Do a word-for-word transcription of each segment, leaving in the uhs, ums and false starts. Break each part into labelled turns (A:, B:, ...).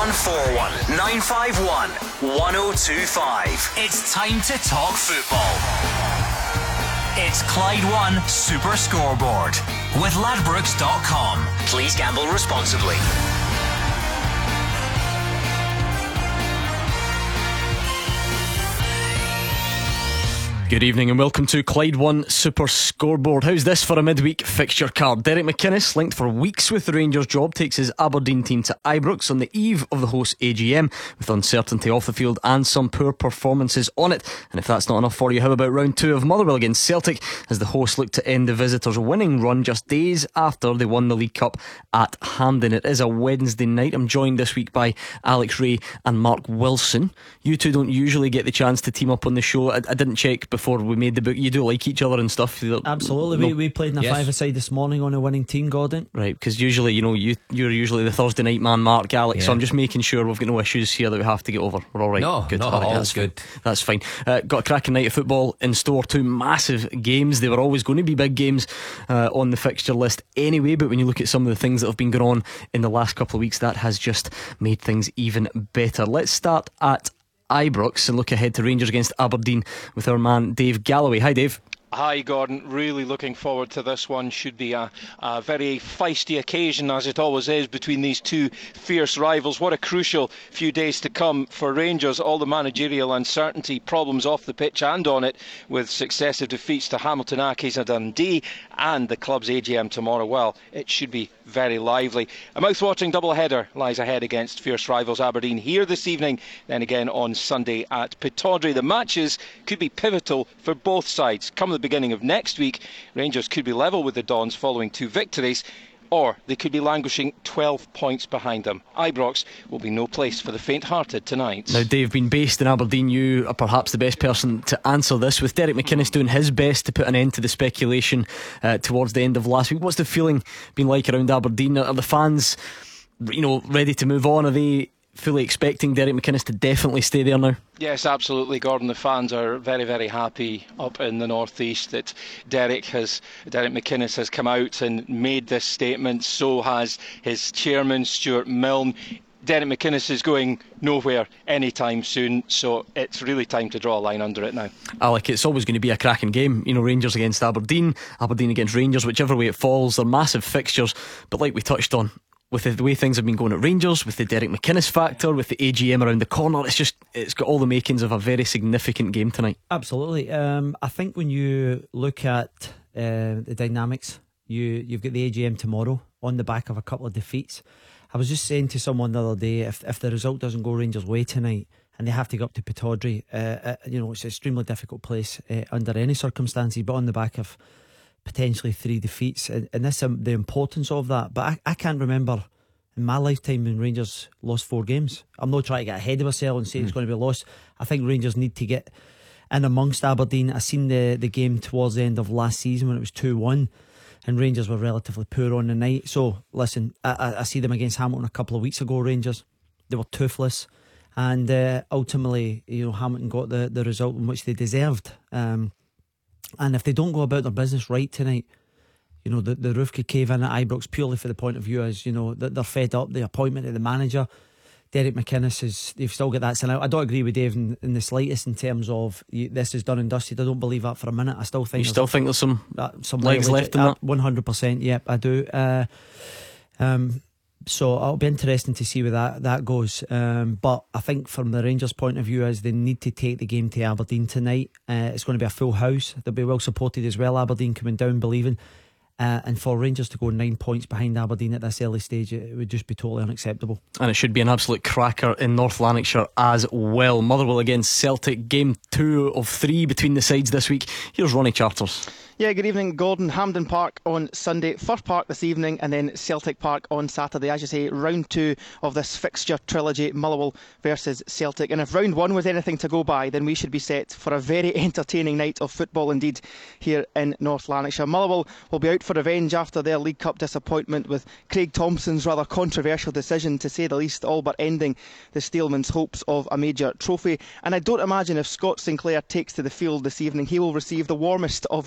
A: one four one, nine five one, one oh two five. It's time to talk football. It's Clyde One Super Scoreboard with ladbrokes dot com. Please gamble responsibly.
B: Good evening and welcome to Clyde One Super Scoreboard. How's this for a midweek fixture card? Derek McInnes, linked for weeks with the Rangers job, takes his Aberdeen team to Ibrox on the eve of the host A G M, with uncertainty off the field and some poor performances on it. And if that's not enough for you, how about round two of Motherwell against Celtic, as the hosts look to end the visitors' winning run just days after they won the League Cup at Hampden. It is a Wednesday night. I'm joined this week by Alex Ray and Mark Wilson. You two don't usually get the chance to team up on the show. I, I didn't check before we made the book. You do like each other and stuff.
C: Absolutely.
B: No.
C: we, we played in a
B: Yes.
C: five-a-side this morning on a winning team, Gordon.
B: Right, because usually, you know, you, you're usually the Thursday night man, Mark, Alex,
D: Yeah.
B: so I'm just making sure we've got no issues here that we have to get over. We're alright.
D: No,
B: good.
D: no,
B: All right,
D: all's
B: that's
D: good.
B: fine. That's fine. Uh, got a cracking night of football in store. Two massive games. They were always going to be big games uh, on the fixture list anyway, but when you look at some of the things that have been going on in the last couple of weeks, that has just made things even better. Let's start at Ibrox and look ahead to Rangers against Aberdeen with our man Dave Galloway. Hi Dave.
E: Hi Gordon, really looking forward to this one. Should be a, a very feisty occasion, as it always is, between these two fierce rivals. What a crucial few days to come for Rangers. All the managerial uncertainty, problems off the pitch and on it, with successive defeats to Hamilton Accies and Dundee, and the club's A G M tomorrow. Well, it should be very lively. A mouth-watering double-header lies ahead against fierce rivals Aberdeen here this evening, then again on Sunday at Pittodrie. The matches could be pivotal for both sides. Come the beginning of next week, Rangers could be level with the Dons following two victories, or they could be languishing twelve points behind them. Ibrox will be no place for the faint-hearted tonight.
B: Now Dave, being based in Aberdeen, you are perhaps the best person to answer this, with Derek McInnes doing his best to put an end to the speculation uh, towards the end of last week. What's the feeling been like around Aberdeen? Are the fans, you know, ready to move on? Are they fully expecting Derek McInnes to definitely stay there now?
E: Yes, absolutely, Gordon. The fans are very, very happy up in the northeast that Derek has, Derek McInnes has come out and made this statement. So has his chairman, Stuart Milne. Derek McInnes is going nowhere anytime soon, so it's really time to draw a line under it now.
B: Alec, it's always going to be a cracking game. You know, Rangers against Aberdeen, Aberdeen against Rangers, whichever way it falls. They're massive fixtures, but like we touched on, with the way things have been going at Rangers, with the Derek McInnes factor, with the A G M around the corner, it's just, it's got all the makings of a very significant game tonight.
C: Absolutely. Um, I think when you look at uh, the dynamics, you, you've got the A G M tomorrow on the back of a couple of defeats. I was just saying to someone the other day, if, if the result doesn't go Rangers' way tonight and they have to go up to Pittodrie, uh, uh, you know, it's an extremely difficult place uh, under any circumstances, but on the back of potentially three defeats, and, and this um, the importance of that. But I, I can't remember in my lifetime when Rangers lost four games. I'm not trying to get ahead of myself and say mm. it's going to be lost. I think Rangers need to get in amongst Aberdeen. I seen the, the game towards the end of last season when it was two one and Rangers were relatively poor on the night. So listen, I, I, I see them against Hamilton a couple of weeks ago. Rangers, they were toothless, and uh, ultimately, you know, Hamilton got the, the result in which they deserved. um And if they don't go about their business right tonight, you know, the, the roof could cave in at Ibrox, purely for the point of view as, you know, that they're fed up. The appointment of the manager, Derek McInnes, is, they've still got that sin out. I don't agree with Dave in, in the slightest in terms of you, this is done and dusted. I don't believe that for a minute. I still think
B: You still think there's some,
C: uh, some
B: legs left in
C: uh,
B: that?
C: one hundred percent, yep, I do. Uh, um, so it'll be interesting to see where that, that goes. Um, but I think from the Rangers' point of view, is they need to take the game to Aberdeen tonight. Uh, it's going to be a full house. They'll be well supported as well. Aberdeen coming down, believing. Uh, and for Rangers to go nine points behind Aberdeen at this early stage, it would just be totally unacceptable.
B: And it should be an absolute cracker in North Lanarkshire as well. Motherwell against Celtic, game two of three between the sides this week. Here's Ronnie Charters.
F: Yeah, good evening, Gordon. Hampden Park on Sunday, Firth Park this evening, and then Celtic Park on Saturday. As you say, round two of this fixture trilogy, Motherwell versus Celtic. And if round one was anything to go by, then we should be set for a very entertaining night of football indeed here in North Lanarkshire. Motherwell will be out for revenge after their League Cup disappointment, with Craig Thompson's rather controversial decision, to say the least, all but ending the Steelmen's hopes of a major trophy. And I don't imagine if Scott Sinclair takes to the field this evening, he will receive the warmest of receptions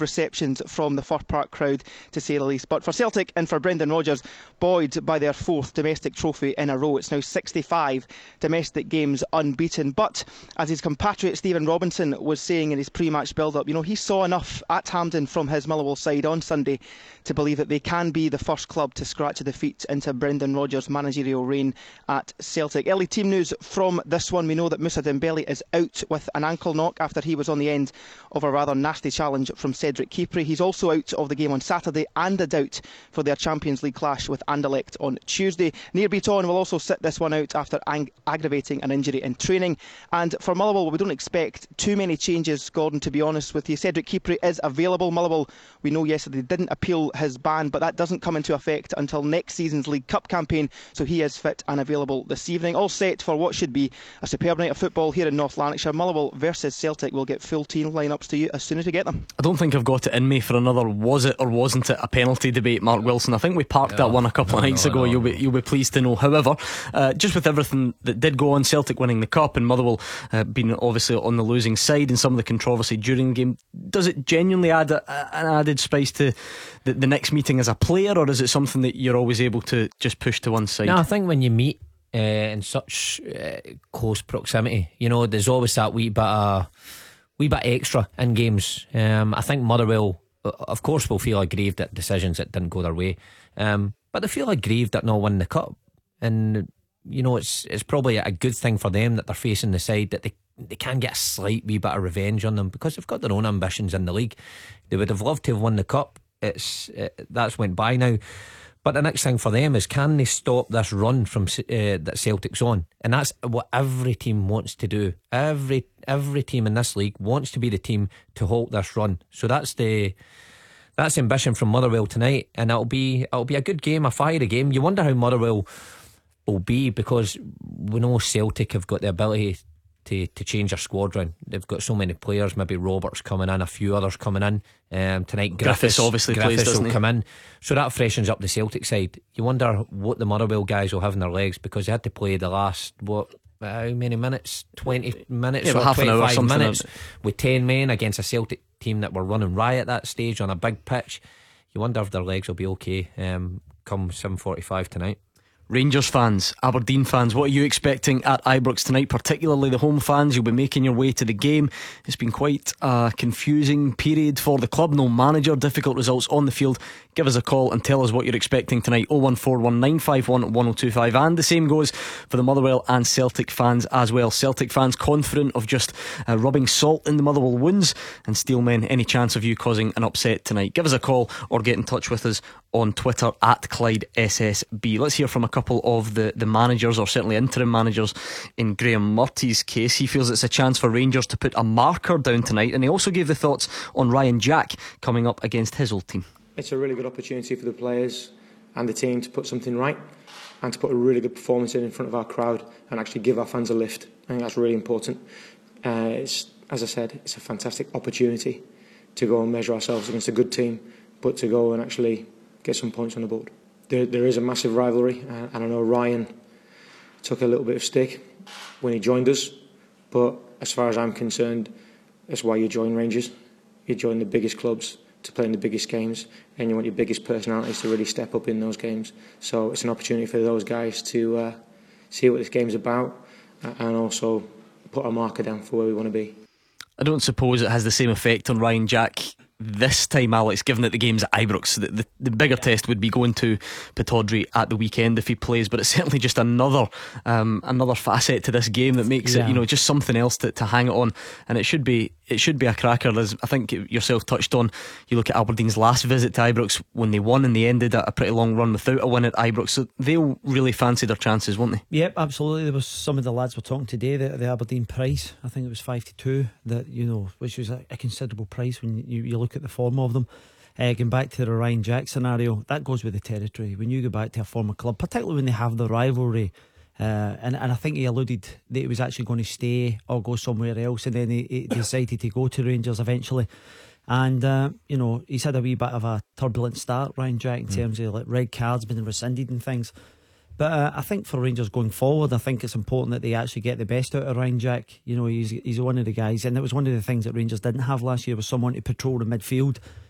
F: ovations from the Fir Park crowd, to say the least. But for Celtic and for Brendan Rodgers, buoyed by their fourth domestic trophy in a row. It's now sixty-five domestic games unbeaten. But as his compatriot Stephen Robinson was saying in his pre-match build-up, you know, he saw enough at Hampden from his Motherwell side on Sunday to believe that they can be the first club to scratch a defeat into Brendan Rodgers' managerial reign at Celtic. Early team news from this one. We know that Moussa Dembele is out with an ankle knock after he was on the end of a rather nasty challenge from Cedric Kipre. He's also out of the game on Saturday and a doubt for their Champions League clash with Anderlecht on Tuesday. Nir Bitton will also sit this one out after ang- aggravating an injury in training. And for Motherwell, we don't expect too many changes, Gordon, to be honest with you. Cedric Kipre is available. Motherwell, we know yesterday, didn't appeal his ban, but that doesn't come into effect until next season's League Cup campaign, so he is fit and available this evening. All set for what should be a superb night of football here in North Lanarkshire. Motherwell versus Celtic. Will get full team lineups to you as soon as we get them.
B: I don't think I've got it in me for another was it or wasn't it a penalty debate, Mark Wilson. I think we parked
D: no,
B: that one a couple
D: no,
B: of nights
D: no,
B: ago.
D: no,
B: You'll
D: no.
B: be you'll be pleased to know. However, uh, just with everything that did go on, Celtic winning the cup and Motherwell uh, being obviously on the losing side and some of the controversy during the game, does it genuinely add a, an added spice to the, the next meeting as a player, or is it something that you're always able to just push to one side?
D: No, I think when you meet uh, in such uh, close proximity, you know, there's always that wee bit of wee bit extra in games. Um, I think Motherwell, of course, will feel aggrieved at decisions that didn't go their way, um, but they feel aggrieved at not winning the cup. And you know, it's it's probably a good thing for them that they're facing the side that they they can get a slight wee bit of revenge on them, because they've got their own ambitions in the league. They would have loved to have won the cup. It's it, that's went by now. But the next thing for them is, can they stop this run from uh, that Celtic's on? And that's what every team wants to do. Every every team in this league wants to be the team to halt this run. So that's the that's the ambition from Motherwell tonight, and it'll be it'll be a good game, a fiery game. You wonder how Motherwell will be, because we know Celtic have got the ability to, to change their squad round. They've got so many players. Maybe Roberts coming in, a few others coming in um, tonight.
B: Griffiths, Griffiths obviously
D: Griffiths
B: plays, doesn't
D: will
B: he?
D: come in, so that freshens up the Celtic side. You wonder what the Motherwell guys will have in their legs, because they had to play the last what how many minutes? Twenty minutes,
B: yeah,
D: or
B: half an hour,
D: twenty-five
B: something
D: minutes
B: like
D: with ten men against a Celtic team that were running riot at that stage on a big pitch. You wonder if their legs will be okay um, come seven forty-five tonight.
B: Rangers fans, Aberdeen fans, what are you expecting at Ibrox tonight? Particularly the home fans, you'll be making your way to the game. It's been quite a confusing period for the club. No manager, difficult results on the field. Give us a call and tell us what you're expecting tonight. oh one four one nine five one one oh two five. And the same goes for the Motherwell and Celtic fans as well. Celtic fans confident of just uh, rubbing salt in the Motherwell wounds, and Steelmen, any chance of you causing an upset tonight? Give us a call or get in touch with us on Twitter at Clyde S S B. Let's hear from a couple of the, the managers, or certainly interim managers, in Graham Murty's case. He feels it's a chance for Rangers to put a marker down tonight, and he also gave the thoughts on Ryan Jack coming up against his old team.
G: It's a really good opportunity for the players and the team to put something right, and to put a really good performance in in front of our crowd and actually give our fans a lift. I think that's really important. Uh, it's, as I said, it's a fantastic opportunity to go and measure ourselves against a good team, but to go and actually get some points on the board. There, there is a massive rivalry, uh, and I know Ryan took a little bit of stick when he joined us, but as far as I'm concerned, that's why you join Rangers. You join the biggest clubs to play in the biggest games, and you want your biggest personalities to really step up in those games. So it's an opportunity for those guys to uh, see what this game's about, uh, and also put a marker down for where we want to be.
B: I don't suppose it has the same effect on Ryan Jack this time, Alex, given that the game's at Ibrox. The, the, the bigger yeah. test would be going to Pittodrie at the weekend if he plays, but it's certainly just another um, another facet to this game that makes yeah. it, you know, just something else to, to hang it on. And it should be it should be a cracker. As I think yourself touched on, you look at Aberdeen's last visit to Ibrox when they won, and they ended a pretty long run without a win at Ibrox, so they'll really fancy their chances, won't they?
C: Yep, absolutely. There was some of the lads were talking today, the, the Aberdeen price, I think it was five to two, that, you know, which was a, a considerable price when you, you look at the form of them. Uh, going back to the Ryan Jack scenario, that goes with the territory. When you go back to a former club, particularly when they have the rivalry, uh, and, and I think he alluded that he was actually going to stay or go somewhere else, and then he, he decided to go to Rangers eventually. And uh, you know, he's had a wee bit of a turbulent start, Ryan Jack, in mm. terms of like red cards being rescinded and things. But uh, I think for Rangers going forward, I think it's important that they actually get the best out of Ryan Jack. You know, he's he's one of the guys, and it was one of the things that Rangers didn't have last year, was someone to patrol the midfield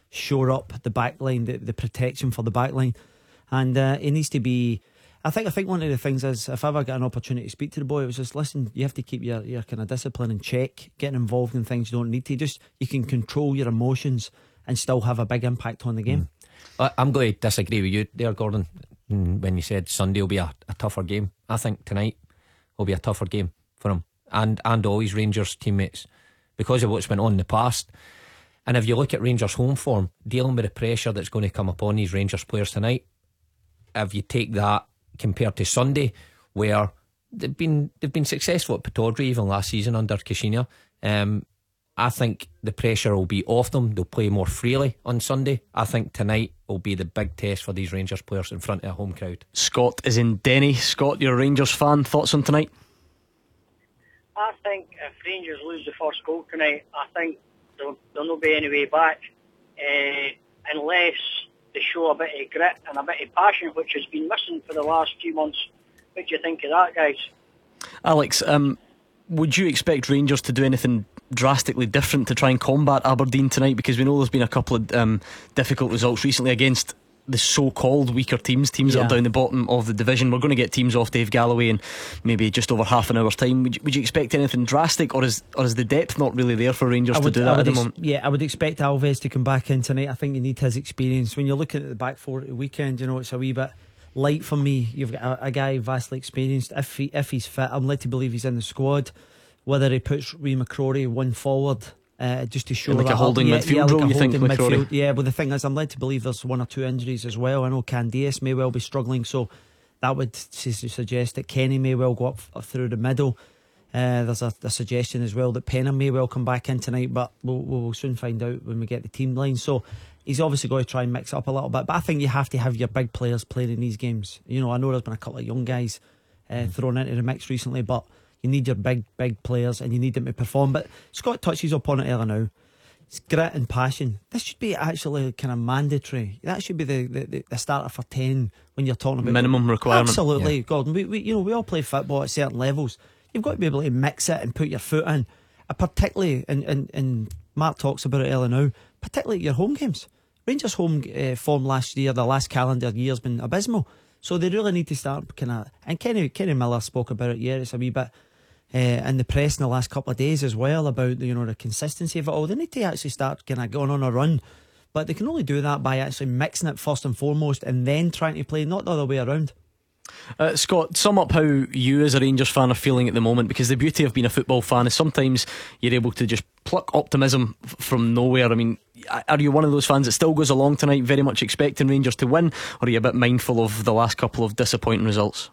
C: shore up the back line, the, the protection for the back line. And uh, he needs to be. I think I think one of the things is, if I ever get an opportunity to speak to the boy, it was just, listen, you have to keep your, your kind of discipline in check. Getting involved in things you don't need to. Just, you can control your emotions and still have a big impact on the game.
D: Mm. I'm going to disagree with you there, Gordon, when you said Sunday will be a, a tougher game. I think tonight will be a tougher game for him and, and all his Rangers teammates, because of what's went on in the past. And if you look at Rangers home form, dealing with the pressure that's going to come upon these Rangers players tonight, if you take that compared to Sunday, where they've been they've been successful at Pittodrie even last season under Caixinha, um, I think the pressure will be off them. They'll play more freely on Sunday. I think tonight will be the big test for these Rangers players in front of a home crowd.
B: Scott is in Denny. Scott, you're a Rangers fan. Thoughts on tonight?
H: I think if Rangers lose the first goal tonight, I think there'll, there'll not be any way back, uh, unless they show a bit of grit and a bit of passion, which has been missing for the last few months. What do you think of that, guys?
B: Alex, um, would you expect Rangers to do anything drastically different to try and combat Aberdeen tonight? Because we know there's been a couple of um, difficult results recently against the so-called weaker teams, teams
C: yeah.
B: that are down the bottom of the division. We're going to get teams off Dave Galloway in maybe just over half an hour's time. Would you, would you expect anything drastic, or is or is the depth not really there for Rangers
C: would,
B: to do that
C: at
B: the
C: ex-
B: moment?
C: Yeah, I would expect Alves to come back in tonight. I think you need his experience. When you're looking at the back four at the weekend, you know, it's a wee bit light for me. You've got a, a guy vastly experienced. If he, if he's fit, I'm led to believe he's in the squad. Whether he puts Ree McCrory one forward, Uh, just to show
B: like
C: that
B: a holding
C: up.
B: midfield
C: yeah,
B: role,
C: like
B: you think,
C: midfield. Yeah, but the thing is, I'm led to believe there's one or two injuries as well. I know Candias may well be struggling, so that would su- suggest that Kenny may well go up f- through the middle. Uh, there's a, a suggestion as well that Penham may well come back in tonight, but we'll, we'll soon find out when we get the team line. So he's obviously going to try and mix it up a little bit, but I think you have to have your big players playing in these games. You know, I know there's been a couple of young guys uh, thrown into the mix recently, but you need your big, big players and you need them to perform. But Scott touches upon it earlier now. It's grit and passion. This should be actually kind of mandatory. That should be the, the, the starter for ten when you're talking about
B: minimum requirement.
C: Absolutely,
B: yeah.
C: Gordon. We, we, you know, we all play football at certain levels. You've got to be able to mix it and put your foot in. Uh, particularly, and, and, and Mark talks about it earlier now, particularly your home games. Rangers' home uh, form last year, the last calendar year, has been abysmal. So they really need to start kind of. And Kenny Kenny Miller spoke about it. Yeah, it's a wee bit. Uh, in the press in the last couple of days as well about the, you know, the consistency of it all. They need to actually start kind of going on a run, but they can only do that by actually mixing it first and foremost and then trying to play, not the other way around.
B: Uh, Scott, sum up how you as a Rangers fan are feeling at the moment, because the beauty of being a football fan is sometimes you're able to just pluck optimism f- from nowhere. I mean, are you one of those fans that still goes along tonight very much expecting Rangers to win, or are you a bit mindful of the last couple of disappointing results?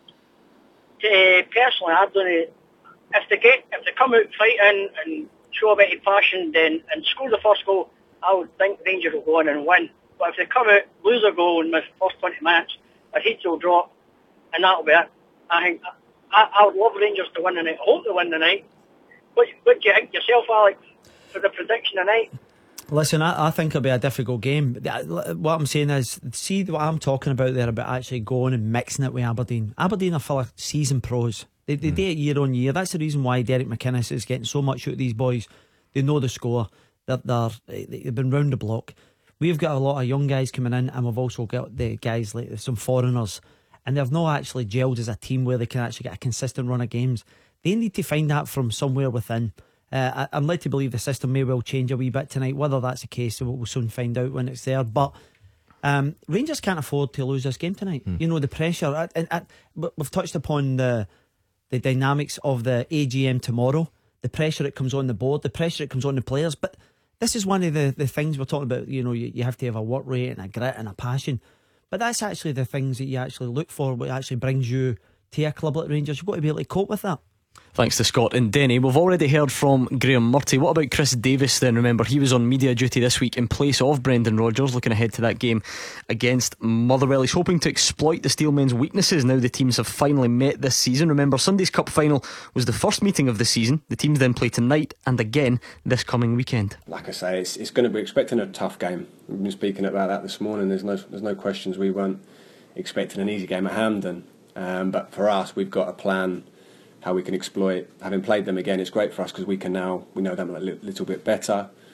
H: Uh, personally, I don't. If they get, if they come out fighting and show a bit of passion, then and score the first goal, I would think Rangers will go on and win. But if they come out, lose a goal in the first twenty minutes, their heats will drop, and that'll be it. I think I, I would love Rangers to win tonight. I hope they win tonight. What, what do you think yourself, Alex, for the prediction tonight?
C: Listen, I, I think it'll be a difficult game. What I'm saying is, see what I'm talking about there about actually going and mixing it with Aberdeen. Aberdeen are full of seasoned pros. They, they mm. do it year on year. That's the reason why Derek McInnes is getting so much out of these boys. They know the score. They're, they're, they've been round the block. We've got a lot of young guys coming in, and we've also got the guys like some foreigners, and they've not actually gelled as a team where they can actually get a consistent run of games. They need to find that from somewhere within. Uh, I, I'm led to believe the system may well change a wee bit tonight. Whether that's the case, we'll soon find out when it's there. But um, Rangers can't afford to lose this game tonight. Mm. You know, the pressure. I, I, I, we've touched upon the the dynamics of the A G M tomorrow, the pressure that comes on the board, the pressure that comes on the players. But this is one of the, the things we're talking about. You know, you, you have to have a work rate and a grit and a passion. But that's actually the things that you actually look for, what actually brings you to a club like Rangers. You've got to be able to cope with that.
B: Thanks to Scott and Denny. We've already heard from Graham Murty. What about Chris Davis then? Remember, he was on media duty this week in place of Brendan Rodgers, looking ahead to that game against Motherwell. He's hoping to exploit the Steelmen's weaknesses now the teams have finally met this season. Remember, Sunday's Cup final was the first meeting of the season. The teams then play tonight and again this coming weekend.
I: Like I say, it's, it's going to be expecting a tough game. We've been speaking about that this morning. There's no there's no questions we weren't expecting an easy game at Hampden. Um, but for us, we've got a plan how we can exploit. Having played them again, it's great for us because we can now we know them a li- little bit better.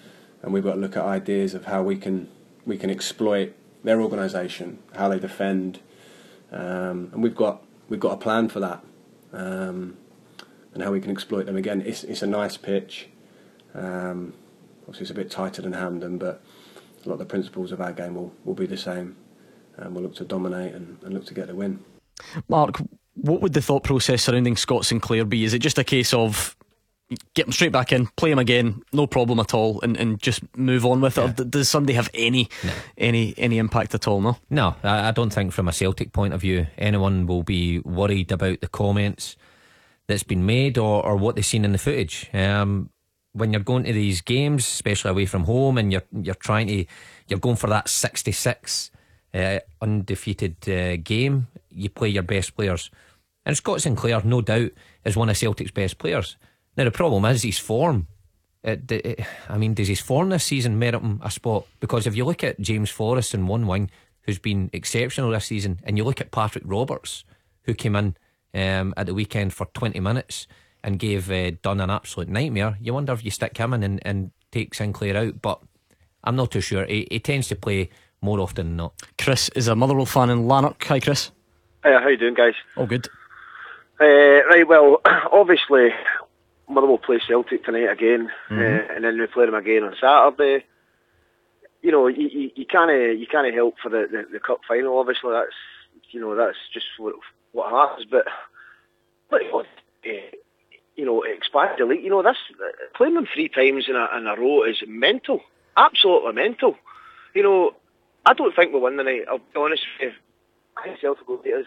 I: and we've got to look at ideas of how we can we can exploit their organisation, how they defend, um, and we've got we've got a plan for that, um, and how we can exploit them again. It's it's a nice pitch. Um, obviously, it's a bit tighter than Hampden, but a lot of the principles of our game will, will be the same, and we'll look to dominate and, and look to get the win.
B: Mark, what would the thought process surrounding Scott Sinclair be? Is it just a case of get him straight back in, play him again, no problem at all, and, and just move on with yeah. it? Or does Sunday have any no. any any impact at all? No,
D: no. I, I don't think from a Celtic point of view anyone will be worried about the comments that's been made or, or what they've seen in the footage. Um, when you're going to these games, especially away from home, and you're you're trying to you're going for that sixty-six uh, undefeated uh, game, you play your best players, and Scott Sinclair, no doubt, is one of Celtic's best players. Now the problem is his form. It, it, I mean, does his form this season merit him a spot? Because if you look at James Forrest in one wing, who's been exceptional this season, and you look at Patrick Roberts, who came in um, at the weekend for twenty minutes and gave uh, Dunn an absolute nightmare, you wonder if you stick him in and, and take Sinclair out. But I'm not too sure. He, he tends to play more often than not.
B: Chris is a Motherwell fan in Lanark. Hi, Chris.
J: Hey, how you doing, guys?
B: All good.
J: Uh, right, well, obviously Motherwell play Celtic tonight again, mm-hmm. uh, and then we play them again on Saturday. You know, you, you, you can't you can't help for the, the, the cup final. Obviously, that's you know that's just what, what happens. But but uh, you know, expand the league. You know, this playing them three times in a, in a row is mental, absolutely mental. You know, I don't think we'll win the night. I'll be honest with you. I think Celtic will beat us,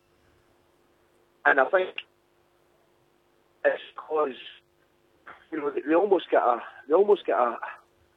J: and I think it's because you know they almost get a they almost get a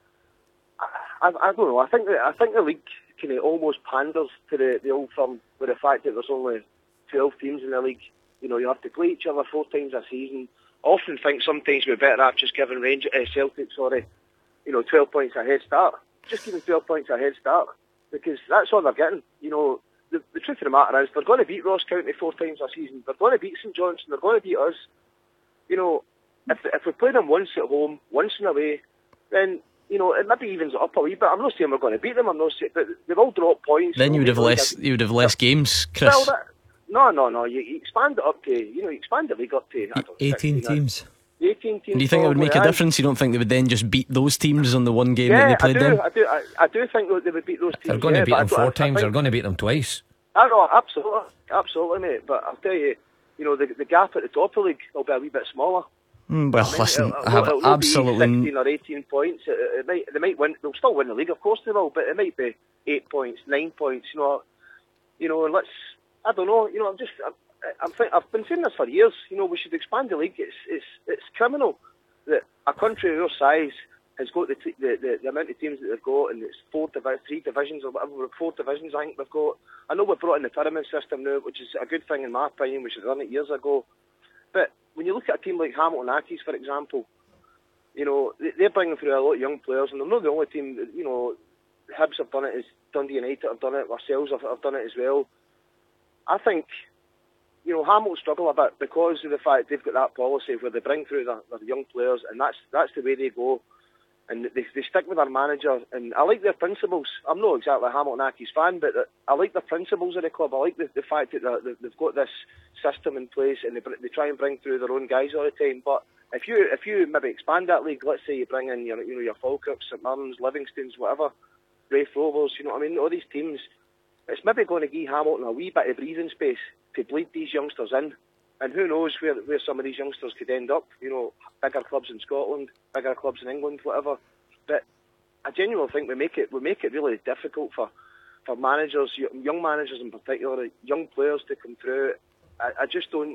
J: I, I don't know. I think that I think the league kind of almost panders to the, the old firm with the fact that there's only twelve teams in the league. You know, you have to play each other four times a season. I often think sometimes we're better at just giving Range, uh, Celtic, sorry, you know, twelve points a head start. Just give them twelve points a head start, because that's all they're getting. You know, the, the truth of the matter is they're going to beat Ross County four times a season. They're going to beat St Johnstone. They're going to beat us. You know, if if we play them once at home, once in away, then you know it maybe evens it up a wee bit. I'm not saying we're going to beat them. I'm not saying, but they've all dropped points.
B: Then you would have less. You would have less games, Chris.
J: Well, that, no, no, no. You, you expand it up to you know, you expand the league up to I don't know,
C: eighteen
J: sixteen,
C: teams.
J: eighteen teams.
B: Do you think it would make a difference? You don't think they would then just beat those teams on the one game
J: yeah,
B: that they played
J: I do,
B: them?
J: I do. I, I do think that they would beat those teams.
D: They're going
J: yeah,
D: to beat them four
J: I,
D: times.
J: I
D: They're going to beat them twice.
J: I know, absolutely, absolutely, mate. But I'll tell you, you know, the the gap at the top of the league will be a wee bit smaller.
B: Mm, well,
J: I mean,
B: listen,
J: it'll,
B: I have
J: it'll
B: absolutely
J: be sixteen or eighteen points. It, it might, they might win. They'll still win the league, of course they will. But it might be eight points, nine points. You know, you know. And let's. I don't know. You know, I'm just. I'm, I'm think, I've been saying this for years. You know, we should expand the league. It's it's it's criminal that a country our size has got the, t- the, the the amount of teams that they've got, and it's four divi- three divisions or whatever. Four divisions, I think we've got. I know we've brought in the pyramid system now, which is a good thing in my opinion. We should have done it years ago. But when you look at a team like Hamilton Accies, for example, you know they, they're bringing through a lot of young players, and they're not the only team. That, you know, Hibs have done it, as Dundee United have done it, ourselves have, have done it as well. I think. You know, Hamilton struggle a bit because of the fact they've got that policy where they bring through their, their young players, and that's that's the way they go. And they they stick with their manager, and I like their principles. I'm not exactly a Hamilton Accies fan, but I like the principles of the club. I like the, the fact that they've got this system in place, and they they try and bring through their own guys all the time. But if you if you maybe expand that league, let's say you bring in your you know your Falkirks, St Mirren's, Livingstones, whatever, Raith Rovers, you know what I mean, all these teams. It's maybe going to give Hamilton a wee bit of breathing space to bleed these youngsters in, and who knows where where some of these youngsters could end up. You know, bigger clubs in Scotland, bigger clubs in England, whatever. But I genuinely think we make it we make it really difficult for, for managers, young managers in particular, young players to come through. I, I just don't.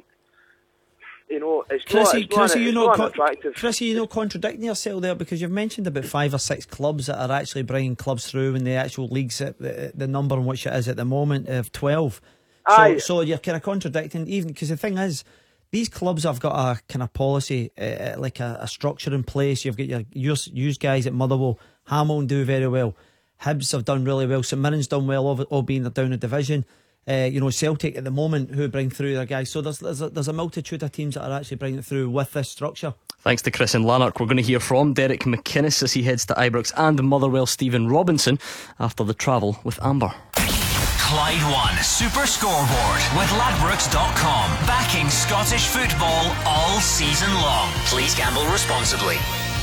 J: You know, it's
C: Chrissy,
J: not, it's
C: Chrissy,
J: not,
C: you
J: it's
C: know,
J: not
C: con-
J: attractive.
C: Chrissy, you know, contradicting yourself there, because you've mentioned about five or six clubs that are actually bringing clubs through in the actual leagues. At the, the number in which it is at the moment of twelve. So,
J: Aye.
C: so you're kind of contradicting, even because the thing is, these clubs have got a kind of policy, uh, like a, a structure in place. You've got your use, use guys at Motherwell. Hamilton do very well. Hibs have done really well. St Mirren's done well, all, all being they're down a division. Uh, you know, Celtic at the moment who bring through their guys. So there's there's a, there's a multitude of teams that are actually bringing it through with this structure.
B: Thanks to Chris and Lanark. We're going to hear from Derek McInnes as he heads to Ibrox, and Motherwell Stephen Robinson after the travel with Amber.
A: Clyde One Super Scoreboard with Ladbrokes dot com. Backing Scottish football all season long. Please gamble responsibly.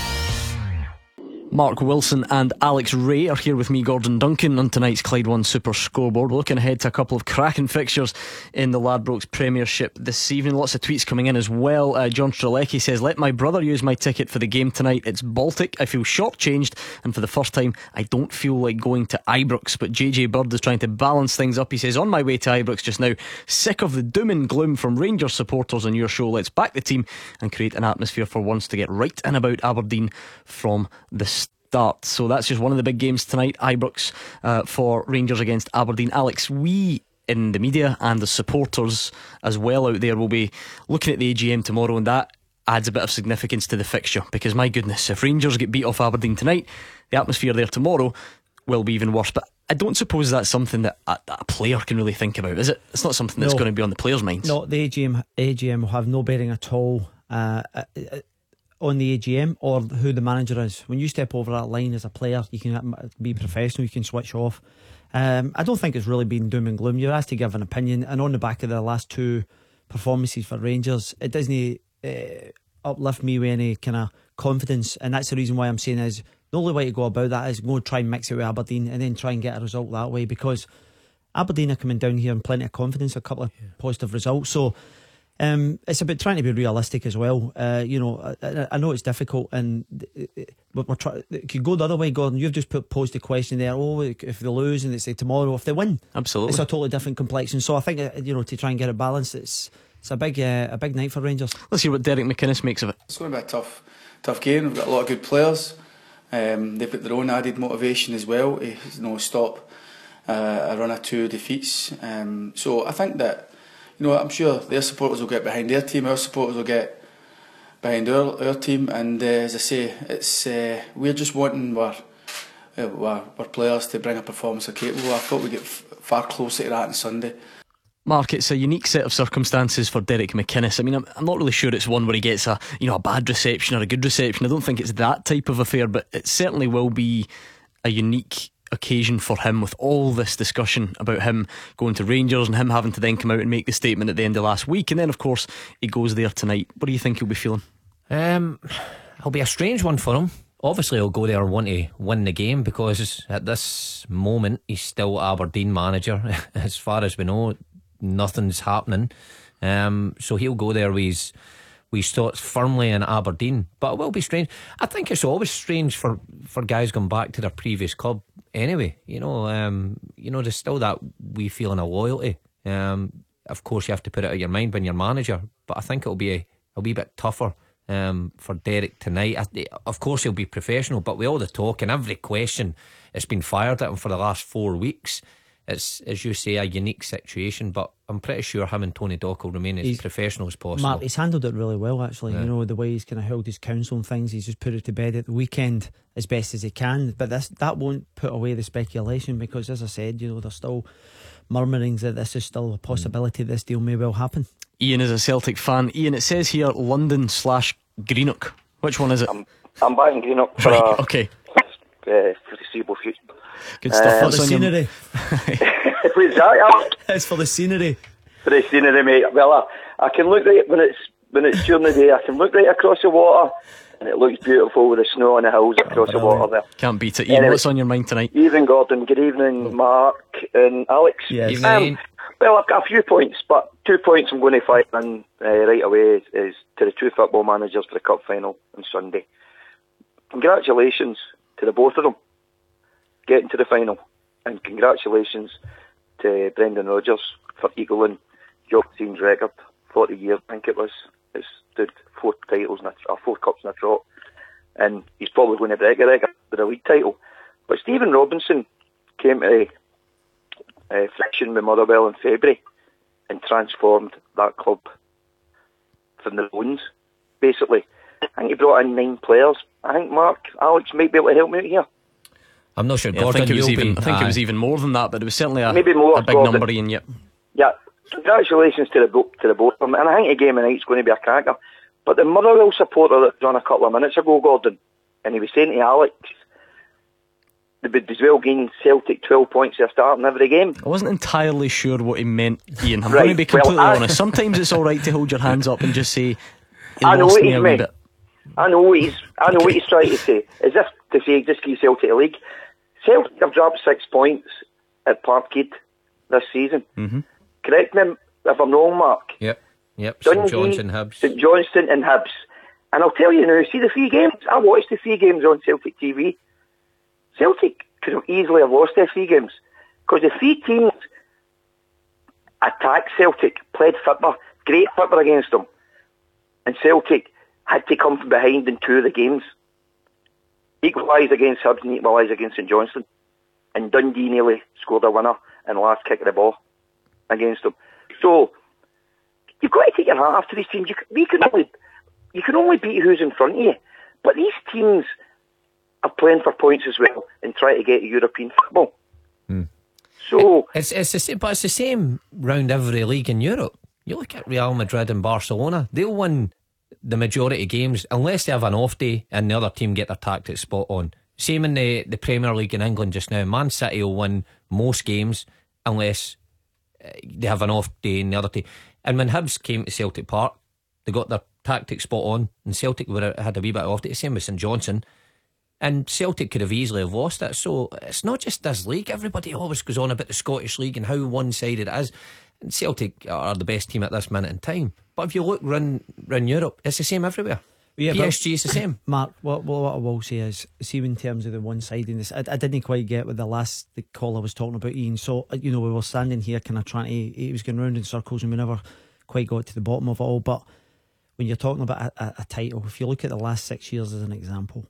B: Mark Wilson and Alex Ray are here with me, Gordon Duncan, on tonight's Clyde One Super Scoreboard. We're looking ahead to a couple of cracking fixtures in the Ladbrokes Premiership this evening. Lots of tweets coming in as well. Uh, John Strelecki says, let my brother use my ticket for the game tonight. It's Baltic. I feel shortchanged, and for the first time I don't feel like going to Ibrox. But J J Bird is trying to balance things up. He says, on my way to Ibrox just now, sick of the doom and gloom from Rangers supporters on your show. Let's back the team and create an atmosphere for once to get right in about Aberdeen from the start. Start. So that's just one of the big games tonight, Ibrox uh, for Rangers against Aberdeen. Alex, we in the media and the supporters as well out there will be looking at the A G M tomorrow, and that adds a bit of significance to the fixture, because my goodness, if Rangers get beat off Aberdeen tonight, the atmosphere there tomorrow will be even worse. But I don't suppose that's something that a, that a player can really think about, is it? It's not something that's
C: no,
B: going to be on the players' minds.
C: No, the A G M, A G M will have no bearing at all uh, uh, uh, on the A G M or who the manager is. When you step over that line as a player, you can be professional, you can switch off. um, I don't think it's really been doom and gloom. You're asked to give an opinion, and on the back of the last two performances for Rangers, it doesn't uh, uplift me with any kind of confidence, and that's the reason why I'm saying is the only way to go about that is go try and mix it with Aberdeen and then try and get a result that way, because Aberdeen are coming down here in plenty of confidence, a couple of yeah. positive results. So Um, it's about trying to be realistic as well. Uh, you know, I, I know it's difficult, and but we're trying. It could go the other way, Gordon. You've just put posed the question there. Oh, if they lose, and they say tomorrow, if they win,
B: absolutely,
C: it's a totally different complexion. So I think, you know, to try and get it balanced, it's it's a big uh, a big night for Rangers.
B: Let's hear what Derek McInnes makes of it.
K: It's going to be a tough, tough game. We've got a lot of good players. Um, they've got their own added motivation as well to, you know, stop uh, a run of two defeats. Um, so I think that, you know, I'm sure their supporters will get behind their team, our supporters will get behind our, our team, and uh, as I say, it's uh, we're just wanting our, uh, our, our players to bring a performance they're capable. I thought we'd get f- far closer to that on Sunday.
B: Mark, it's a unique set of circumstances for Derek McInnes. I mean, I'm, I'm not really sure it's one where he gets a, you know, a bad reception or a good reception. I don't think it's that type of affair, but it certainly will be a unique occasion for him, with all this discussion about him going to Rangers and him having to then come out and make the statement at the end of last week, and then of course he goes there tonight. What do you think he'll be feeling?
D: Um, it'll be a strange one for him. Obviously he'll go there and want to win the game, because at this moment he's still Aberdeen manager. As far as we know, nothing's happening. Um, so he'll go there with his, with his thoughts firmly in Aberdeen. But it will be strange. I think it's always strange for, for guys going back to their previous club anyway. You know, um, you know, there's still that wee feeling of loyalty. Um, of course you have to put it out of your mind when you're manager, but I think it'll be a, a wee bit tougher um, for Derek tonight. I, of course he'll be professional, but with all the talk and every question that's been fired at him for the last four weeks, it's, as you say, a unique situation, but I'm pretty sure him and Tony Dock will remain as he's, professional as possible.
C: Mark, he's handled it really well, actually.
D: Yeah.
C: You know, the way he's kind of held his counsel and things, he's just put it to bed at the weekend as best as he can. But this that won't put away the speculation, because, as I said, you know, there's still murmurings that this is still a possibility. Mm. This deal may well happen.
B: Ian is a Celtic fan. Ian, it says here London slash Greenock. Which one is it?
L: I'm, I'm back in Greenock for
B: right,
L: a,
B: okay.
L: Uh, for the foreseeable future.
B: Good stuff.
C: Uh, for the scenery.
L: What's that?
C: It's for the scenery.
L: For the scenery, mate. Well, I, I can look right when it's when it's during the day. I can look right across the water, and it looks beautiful with the snow on the hills across oh, the water there.
B: Can't beat it. Ian, anyway, what's on your mind tonight?
L: Evening, Gordon. Good evening, Mark and Alex.
C: Yes.
L: Evening. Um, well, I've got a few points, but two points I'm going to fight in uh, right away is, is to the two football managers for the cup final on Sunday. Congratulations to the both of them getting to the final, and congratulations to Brendan Rodgers for equalling Jock Steven's record, forty years I think it was. It's stood four titles in a, or four cups in a trot, and he's probably going to break a record with a league title. But Stephen Robinson came to uh, friction with Motherwell in February and transformed that club from the loans, basically. I think he brought in nine players. I think Mark, Alex might be able to help me out here.
D: I'm not sure.
B: Yeah,
D: Gordon,
B: I think it was even.
D: Be,
B: I think
D: aye.
B: it was even more than that, but it was certainly a,
L: Maybe more,
B: a big
L: Gordon.
B: number. Ian, yep.
L: Yeah, congratulations to the to the both of them, and I think the game of night's going to be a cracker. But the Motherwell supporter that was on a couple of minutes ago, Gordon, and he was saying to Alex, they would as well gain Celtic twelve points at starting every game.
B: I wasn't entirely sure what he meant, Ian. I'm
L: right.
B: going to be completely
L: well, I,
B: honest. Sometimes it's all right to hold your hands up and just say,
L: I know what he's
B: meant.
L: Bit. I know what he's. I know what he's trying to say. As if to say, just give Celtic a league. Celtic have dropped six points at Parkhead this season.
B: Mm-hmm.
L: Correct me if I'm wrong, Mark.
D: Yep, yep.
L: Dundee,
D: St Johnstone, Hibs.
L: St Johnstone and Hibs. And I'll tell you now, see the three games? I watched the three games on Celtic T V. Celtic could have easily have lost their three games. Because the three teams attacked Celtic, played football, great football against them. And Celtic had to come from behind in two of the games. Equalised against Hibs and equalised against St Johnstone. And Dundee nearly scored a winner in the last kick of the ball against them. So, you've got to take your hat off to these teams. You, we can only, you can only beat who's in front of you. But these teams are playing for points as well and trying to get European football.
D: Hmm.
L: So
D: it's it's the same, but it's the same round every league in Europe. You look at Real Madrid and Barcelona; they'll win the majority of games unless they have an off day and the other team get their tactics spot on. Same in the the Premier League in England just now. Man City will win most games unless they have an off day and the other team. And when Hibs came to Celtic Park, they got their tactics spot on, and Celtic were, had a wee bit of off day. Same with St Johnstone. And Celtic could have easily have lost it. So it's not just this league. Everybody always goes on about the Scottish League and how one-sided it is. And Celtic are the best team at this minute in time. But if you look round, round Europe, it's the same everywhere. Yeah, P S G is the same.
C: Mark, what, what I will say is, see, in terms of the one-sidedness, I, I didn't quite get with the last the call I was talking about, Ian. So, you know, we were standing here kind of trying to, he was going round in circles and we never quite got to the bottom of it all. But when you're talking about a, a, a title, if you look at the last six years as an example,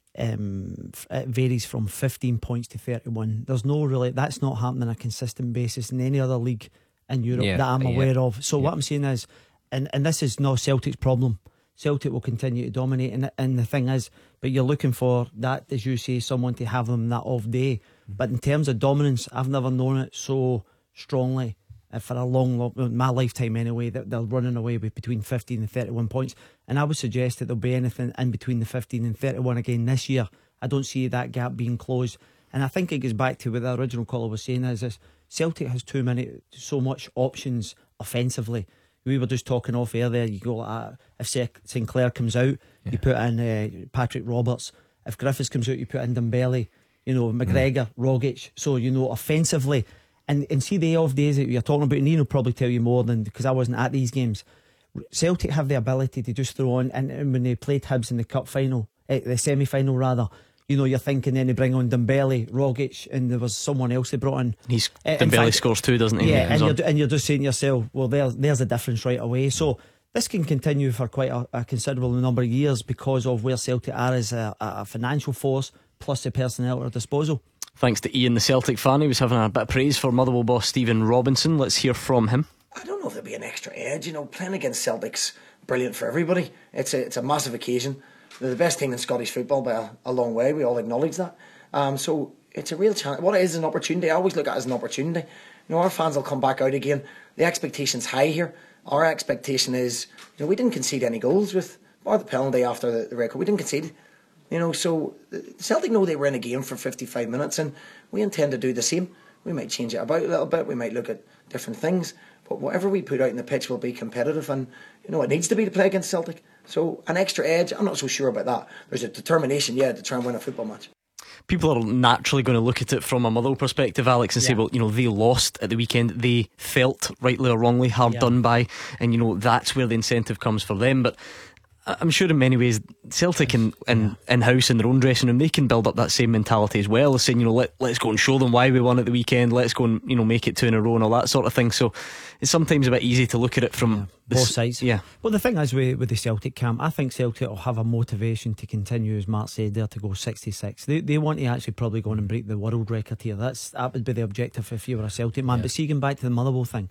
C: Um, it varies from fifteen points to thirty-one. There's no really, that's not happening on a consistent basis in any other league in Europe
D: yeah,
C: that I'm
D: yeah.
C: aware of. So
D: yeah.
C: what I'm saying is, and, and this is not Celtic's problem. Celtic will continue to dominate, and, and the thing is, but you're looking for that, as you say, someone to have them that off day. Mm-hmm. But in terms of dominance, I've never known it so strongly uh, for a long, long, my lifetime anyway, that they're running away with between fifteen and thirty-one points. And I would suggest that there'll be anything in between the fifteen and thirty-one again this year. I don't see that gap being closed. And I think it goes back to what the original caller was saying, is this: Celtic has too many, so much options offensively. We were just talking off air there. You go like that. If Sinclair comes out, yeah. you put in uh, Patrick Roberts. If Griffiths comes out, you put in Dembele. You know, McGregor, mm. Rogic. So, you know, offensively. And, and see the off days that you're talking about, and Ian will probably tell you more than, because I wasn't at these games. Celtic have the ability to just throw on, and, and when they played Hibs in the cup final, eh, the semi final rather, you know, you're thinking then they bring on Dembele, Rogic, and there was someone else they brought in.
B: He's
C: uh,
B: Dembele
C: fact,
B: scores two, doesn't he?
C: Yeah, and you're, and you're just saying to yourself, well, there's there's a difference right away. So this can continue for quite a, a considerable number of years because of where Celtic are as a, a financial force plus the personnel at their disposal.
B: Thanks to Ian, the Celtic fan. He was having a bit of praise for Motherwell boss Stephen Robinson. Let's hear from him.
M: I don't know if there'll be an extra edge. You know, playing against Celtic's brilliant for everybody. It's a it's a massive occasion. They're the best team in Scottish football by a, a long way. We all acknowledge that. Um, so it's a real chance. What it is, an opportunity. I always look at it as an opportunity. You know, our fans will come back out again. The expectation's high here. Our expectation is, you know, we didn't concede any goals with, or the penalty after the, the record. We didn't concede. You know, so Celtic know they were in a game for fifty-five minutes, and we intend to do the same. We might change it about a little bit. We might look at different things. But whatever we put out in the pitch will be competitive, and you know it needs to be to play against Celtic. So an extra edge, I'm not so sure about that. There's a determination, yeah, to try and win a football match.
B: People are naturally going to look at it from a Motherwell perspective, Alex, and yeah. say, well, you know, they lost at the weekend. They felt, rightly or wrongly, hard yeah. done by, and you know that's where the incentive comes for them. But I'm sure in many ways Celtic in, in, yeah. in-house in their own dressing room, they can build up that same mentality as well, as saying, you know, let, let's go and show them why we won at the weekend, let's go and, you know, make it two in a row and all that sort of thing. So it's sometimes a bit easy to look at it from
C: yeah,
B: the
C: both sides.
B: Yeah.
C: Well, the thing is with, with the Celtic camp, I think Celtic will have a motivation to continue, as Mark said there, to go sixty-six. They they want to actually probably go on and break the world record here. That's That would be the objective if you were a Celtic man. Yeah. But see, going back to the Motherwell thing,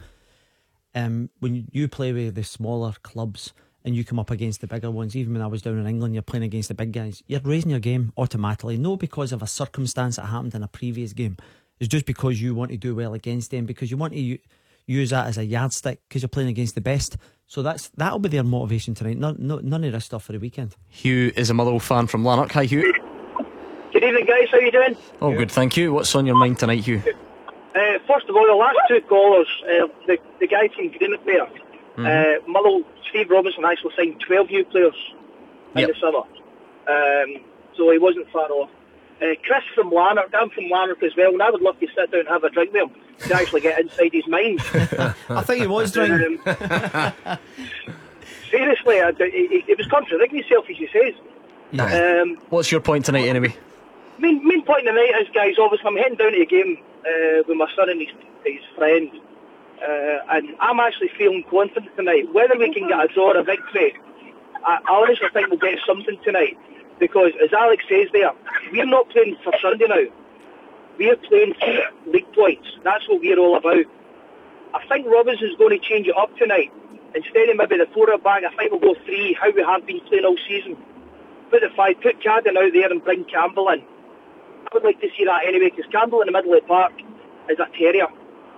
C: um, when you play with the smaller clubs and you come up against the bigger ones, even when I was down in England, you're playing against the big guys, you're raising your game automatically, not because of a circumstance that happened in a previous game. It's just because you want to do well against them, because you want to you, use that as a yardstick because you're playing against the best. So that's that'll be their motivation tonight. None, no, none of this stuff for the weekend.
B: Hugh is a Motherwell fan from Lanark. Hi, Hugh.
N: Good evening, guys. How you doing?
B: Oh, good, thank you. What's on your mind tonight, Hugh?
N: Uh, first of all, the last two callers, uh, the the guy from Greenock there,
B: mm-hmm.
N: uh, Motherwell, Steve Robinson actually signed twelve new players in
B: yep.
N: the summer, um, so he wasn't far off. Uh, Chris from Lanark, I'm from Lanark as well, and I would love to sit down and have a drink with him to actually get inside his mind.
C: I think he was drinking.
N: Um, seriously, I, he, he was contradicting himself, as he says.
B: Yeah.
N: Um,
B: What's your point tonight, anyway?
N: Main, main point of the night is, guys, obviously I'm heading down to a game uh, with my son and his, his friend, uh, and I'm actually feeling confident tonight. Whether we can get a draw or a victory, I, I honestly think we'll get something tonight. Because, as Alex says there, we're not playing for Sunday now. We're playing for league points. That's what we're all about. I think Robinson's going to change it up tonight. Instead of maybe the four at back, I think we'll go three, how we have been playing all season. Put the five, put Cadden out there and bring Campbell in. I would like to see that anyway, because Campbell in the middle of the park is a terrier.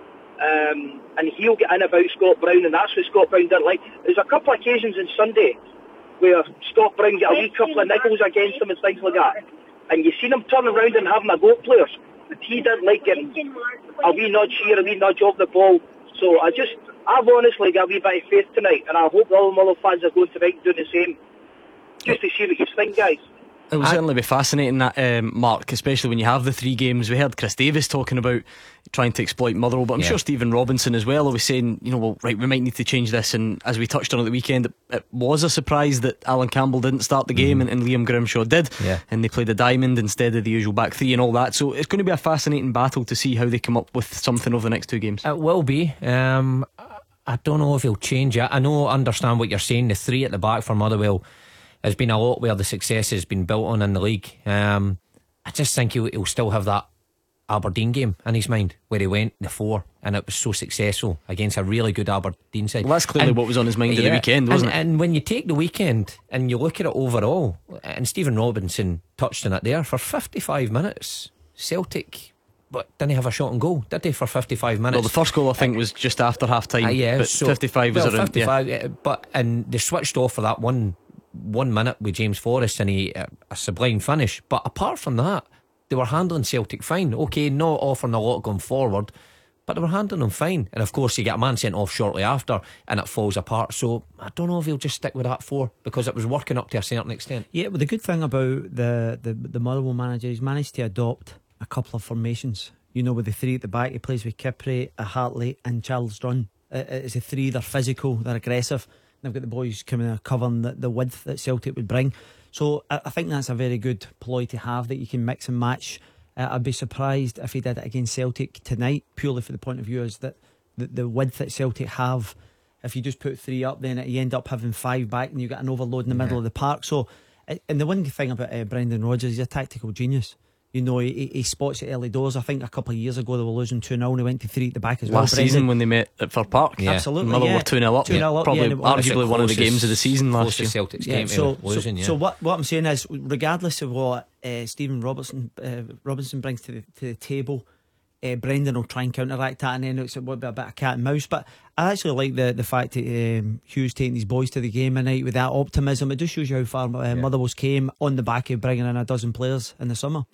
N: Um, and he'll get in about Scott Brown, and that's what Scott Brown didn't like. There's a couple of occasions on Sunday where Scott Brown get a wee couple of niggles against him and things like that. And you seen him turn around and having a go at players. But he didn't like getting a wee nudge here, a wee nudge off the ball. So I just, I've honestly got a wee bit of faith tonight, and I hope all the Motherwell fans are going tonight and doing the same. Just to see what you think, guys.
B: It will certainly be fascinating, that um, Mark, especially when you have the three games. We heard Chris Davis talking about trying to exploit Motherwell, but I'm
D: yeah.
B: sure Stephen Robinson as well was saying, you know, well, right, we might need to change this. And as we touched on at the weekend, it, it was a surprise that Alan Campbell didn't start the game, mm. and, and Liam Grimshaw did,
D: yeah.
B: and they played a diamond instead of the usual back three and all that. So it's going to be a fascinating battle to see how they come up with something over the next two games.
D: It will be. Um, I don't know if he'll change it. I know, understand what you're saying. The three at the back for Motherwell has been a lot where the success has been built on in the league. Um, I just think he'll, he'll still have that Aberdeen game in his mind where he went the four and it was so successful against a really good Aberdeen side.
B: Well, that's clearly
D: and,
B: what was on his mind
D: yeah,
B: at the weekend, wasn't
D: and,
B: it?
D: And when you take the weekend and you look at it overall, and Stephen Robinson touched on it there, for fifty-five minutes Celtic but didn't have a shot on goal, did they, for fifty-five minutes?
B: Well, the first goal I think was just after half time, uh, yeah, but so, fifty-five was
D: well,
B: around
D: fifty-five,
B: yeah.
D: But and they switched off for that one one minute with James Forrest and he a, a sublime finish. But apart from that, they were handling Celtic fine. Okay, not offering a lot going forward, but they were handling them fine. And of course you get a man sent off shortly after and it falls apart. So I don't know if he'll just stick with that four, because it was working up to a certain extent.
C: Yeah, but the good thing about the the, the Motherwell manager, he's managed to adopt a couple of formations. You know, with the three at the back, he plays with Kipre, a Hartley and Charles Dunn. It's a three, they're physical, they're aggressive. They've got the boys coming in covering the, the width that Celtic would bring. So I, I think that's a very good ploy to have, that you can mix and match. uh, I'd be surprised if he did it against Celtic tonight, purely for the point of view is that the, the width that Celtic have, if you just put three up, then you end up having five back and you get an overload in the yeah. middle of the park. So, and the one thing about uh, Brendan Rodgers, he's a tactical genius. You know, he, he spots it early doors. I think a couple of years ago they were losing two nil and he went to three at the back as well.
B: Last season when they met at Fir Park,
C: yeah. absolutely,
B: Motherwell
C: yeah.
B: were two nil up,
C: two nil up,
B: probably
C: yeah,
B: arguably one of the games of the season last year.
D: Celtics
C: yeah,
D: game
C: so,
D: losing,
C: so,
D: yeah.
C: so what what I'm saying is, regardless of what uh, Stephen Robertson uh, Robinson brings to the, to the table, uh, Brendan will try and counteract that, and then it's a, a bit of cat and mouse. But I actually like the the fact that um, Hugh's taking these boys to the game tonight with that optimism. It just shows you how far uh, yeah. Motherwell's came on the back of bringing in a dozen players in the summer.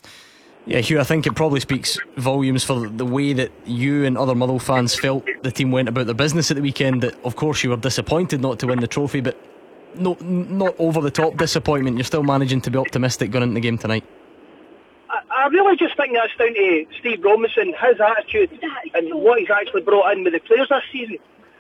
B: Yeah, Hugh, I think it probably speaks volumes for the way that you and other Motherwell fans felt the team went about their business at the weekend. That of course you were disappointed not to win the trophy, but no, not over the top disappointment. You're still managing to be optimistic going into the game tonight.
N: I, I really just think that's down to Steve Robinson, his attitude and what he's actually brought in with the players this season.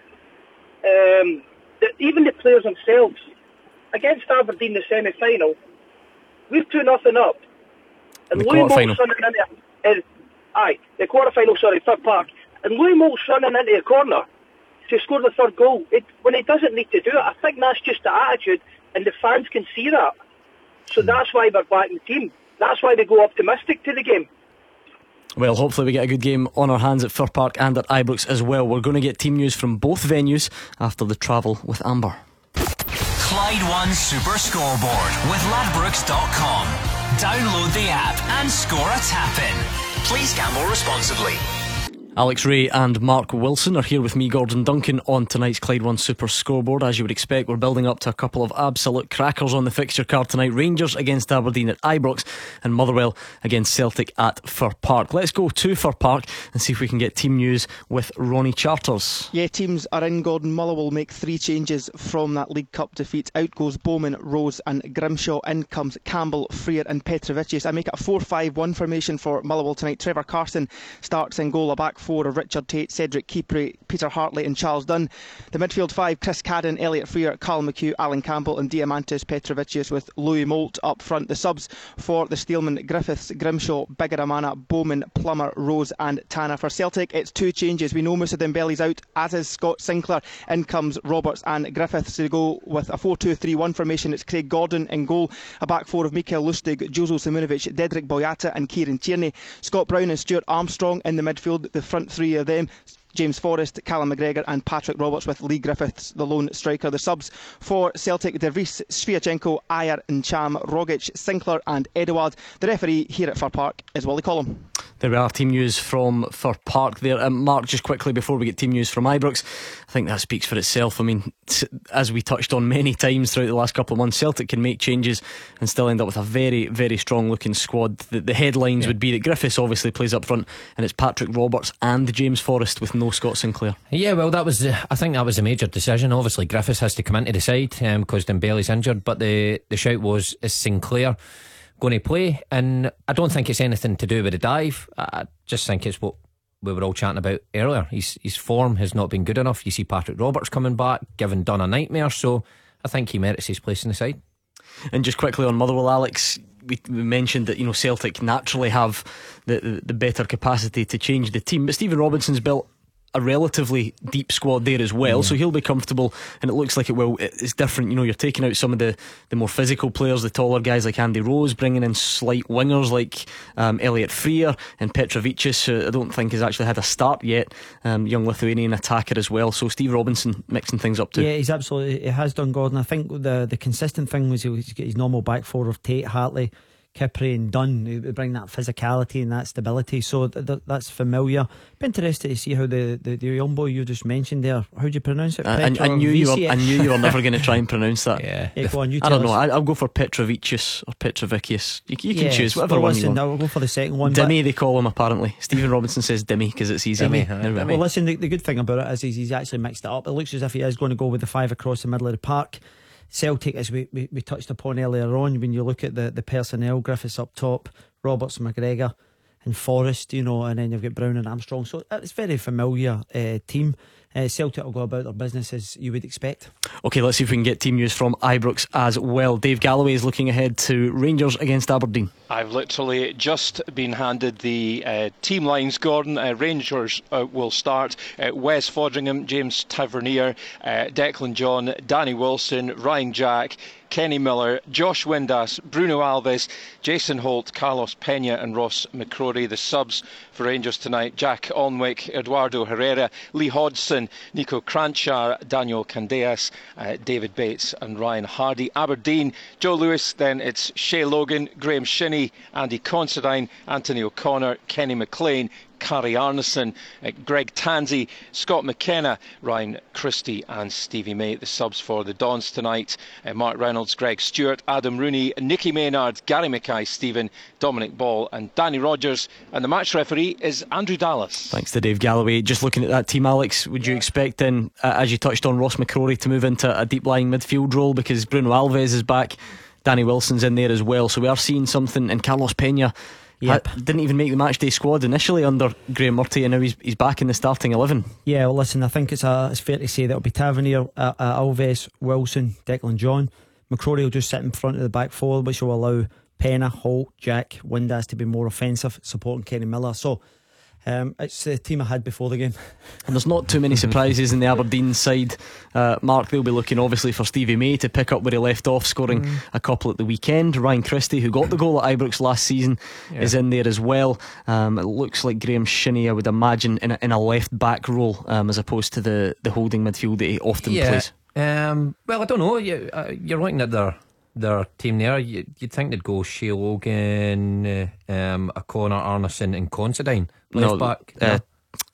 N: Um, the, even the players themselves, against Aberdeen the semi-final, we're two nothing up. And
B: the
N: Louis Moult's
B: quarter-final.
N: running into, uh, aye, the quarter-final, sorry, Fir Park. And Louis Moult's running into a corner to score the third goal. It, when he doesn't need to do it, I think that's just the attitude, and the fans can see that. So that's why we're backing the team. That's why they go optimistic to the game.
B: Well, hopefully we get a good game on our hands at Fir Park and at Ibrox as well. We're going to get team news from both venues after the travel with Amber.
A: Clyde One Super Scoreboard with ladbrokes dot com. Download the app and score a tap-in. Please gamble responsibly.
B: Alex Ray and Mark Wilson are here with me, Gordon Duncan, on tonight's Clyde One Super Scoreboard. As you would expect, we're building up to a couple of absolute crackers on the fixture card tonight. Rangers against Aberdeen at Ibrox and Motherwell against Celtic at Fir Park. Let's go to Fir Park and see if we can get team news with Ronnie Charters.
F: Yeah, teams are in, Gordon. Muller will make three changes from that League Cup defeat. Out goes Bowman, Rose and Grimshaw. In comes Campbell, Freer and Petrovicius. I make it a four five one formation for Motherwell tonight. Trevor Carson starts in goal. A back four of Richard Tate, Cedric Kipre, Peter Hartley and Charles Dunn. The midfield five: Chris Cadden, Elliot Freer, Carl McHugh, Alan Campbell and Diamantis Petrovicius, with Louis Moult up front. The subs for the Steelman: Griffiths, Grimshaw, Bigaramana, Bowman, Plummer, Rose and Tanner. For Celtic, it's two changes. We know Moussa Dembele's out, as is Scott Sinclair. In comes Roberts and Griffiths. To go with a four two three one formation, it's Craig Gordon in goal. A back four of Mikael Lustig, Jozo Simunovic, Dedrick Boyata and Kieran Tierney. Scott Brown and Stuart Armstrong in the midfield. The front three of them: James Forrest, Callum McGregor and Patrick Roberts, with Lee Griffiths the lone striker. The subs for Celtic: De Vries, Sviatchenko, Ayer, Ncham, Rogic, Sinclair and Edouard. The referee here at Fir Park is Wally Collum.
B: There we are, team news from Fir Park there. Um, Mark, just quickly before we get team news from Ibrox, I think that speaks for itself. I mean, as we touched on many times throughout the last couple of months, Celtic can make changes and still end up with a very, very strong looking squad. The, the headlines yeah. would be that Griffiths obviously plays up front, and it's Patrick Roberts and James Forrest with no Scott Sinclair. Yeah, well, that was, I think that was a major decision. Obviously, Griffiths has to come into the side um, because Dembele's injured, but the, the shout was, is Sinclair going to play? And I don't think it's anything to do with the dive. I just think it's what we were all chatting about earlier. His, his form has not been good enough. You see Patrick Roberts coming back, giving Dunn a nightmare, so I think he merits his place in the side. And just quickly on Motherwell, Alex, we, we mentioned that, you know, Celtic naturally have the, the, the better capacity to change the team, but Stephen Robinson's built a relatively deep squad there as well, yeah. so he'll be comfortable, and it looks like it will. It's different, you know, you're taking out some of the, the more physical players, the taller guys like Andy Rose, bringing in slight wingers like um, Elliot Freer and Petrovicius, who I don't think has actually had a start yet, um, young Lithuanian attacker as well. So Steve Robinson mixing things up too. Yeah, he's absolutely, he has done, Gordon. I think the the consistent thing was he's got his normal back four of Tate, Hartley, Kipre and Dunn, who bring that physicality and that stability, so th- th- that's familiar. Be interested to see how the, the, the young boy you just mentioned there, how do you pronounce it? I, I, I knew you were, I knew you were never going to try and pronounce that. Yeah, yeah, go on, you I don't know. I, I'll go for Petrovicius or Petrovicius. You, you can yes, choose whatever well, one listen, you want. I'll go for the second one. Dimmy, they call him apparently. Stephen Robinson says Dimmy because it's easy. Dimmy, uh, Dimmy. Well, listen, the, the good thing about it is he's, he's actually mixed it up. It looks as if he is going to go with the five across the middle of the park. Celtic, as we, we, we touched upon earlier on, when you look at the, the personnel, Griffiths up top, Roberts, McGregor and Forrest, you know, and then you've got Brown and Armstrong, so it's a very familiar uh, team. uh, Celtic will go about their business as you would expect. OK, let's see if we can get team news from Ibrox as well. Dave Galloway is looking ahead to Rangers against Aberdeen. I've literally just been handed the uh, team lines, Gordon. uh, Rangers uh, will start uh, Wes Foderingham, James Tavernier, uh, Declan John, Danny Wilson, Ryan Jack, Kenny Miller, Josh Windass, Bruno Alves, Jason Holt, Carlos Pena and Ross McCrory. The subs for Rangers tonight: Jack Alnwick, Eduardo Herrera, Lee Hodgson, Nico Kranjčar, Daniel Candeas, uh, David Bates and Ryan Hardy. Aberdeen, Joe Lewis, then it's Shea Logan, Graham Shinney, Andy Considine, Anthony O'Connor, Kenny McLean, Kari Arneson, uh, Greg Tansey, Scott McKenna, Ryan Christie and Stevie May. The subs for the Dons tonight: uh, Mark Reynolds, Greg Stewart, Adam Rooney, Nicky Maynard, Gary Mackay, Stephen, Dominic Ball and Danny Rogers. And the match referee is Andrew Dallas. Thanks to Dave Galloway. Just looking at that team, Alex, would you expect then, uh, as you touched on, Ross McCrory to move into a deep lying midfield role because Bruno Alves is back, Danny Wilson's in there as well, so we are seeing something. And Carlos Pena, yep, ha- didn't even make the matchday squad initially under Graham Murty, and now he's, he's back in the starting eleven. Yeah, well, listen, I think it's, a, it's fair to say that it'll be Tavernier, uh, uh, Alves, Wilson, Declan John. McCrory will just sit in front of the back four, which will allow Pena, Holt, Jack, Windass to be more offensive, supporting Kenny Miller. So Um, it's the team I had before the game. And there's not too many surprises in the Aberdeen side. uh, Mark, they'll be looking obviously for Stevie May to pick up where he left off, scoring mm. a couple at the weekend. Ryan Christie, who got the goal at Ibrox last season, yeah. is in there as well. um, It looks like Graham Shinney, I would imagine, in a, in a left back role, um, as opposed to the, the holding midfield that he often yeah. plays. um, Well, I don't know, you, uh, You're looking at their their team there. you, You'd think they'd go Shea Logan, uh, um, O'Connor, Arneson and Considine left no, back. uh,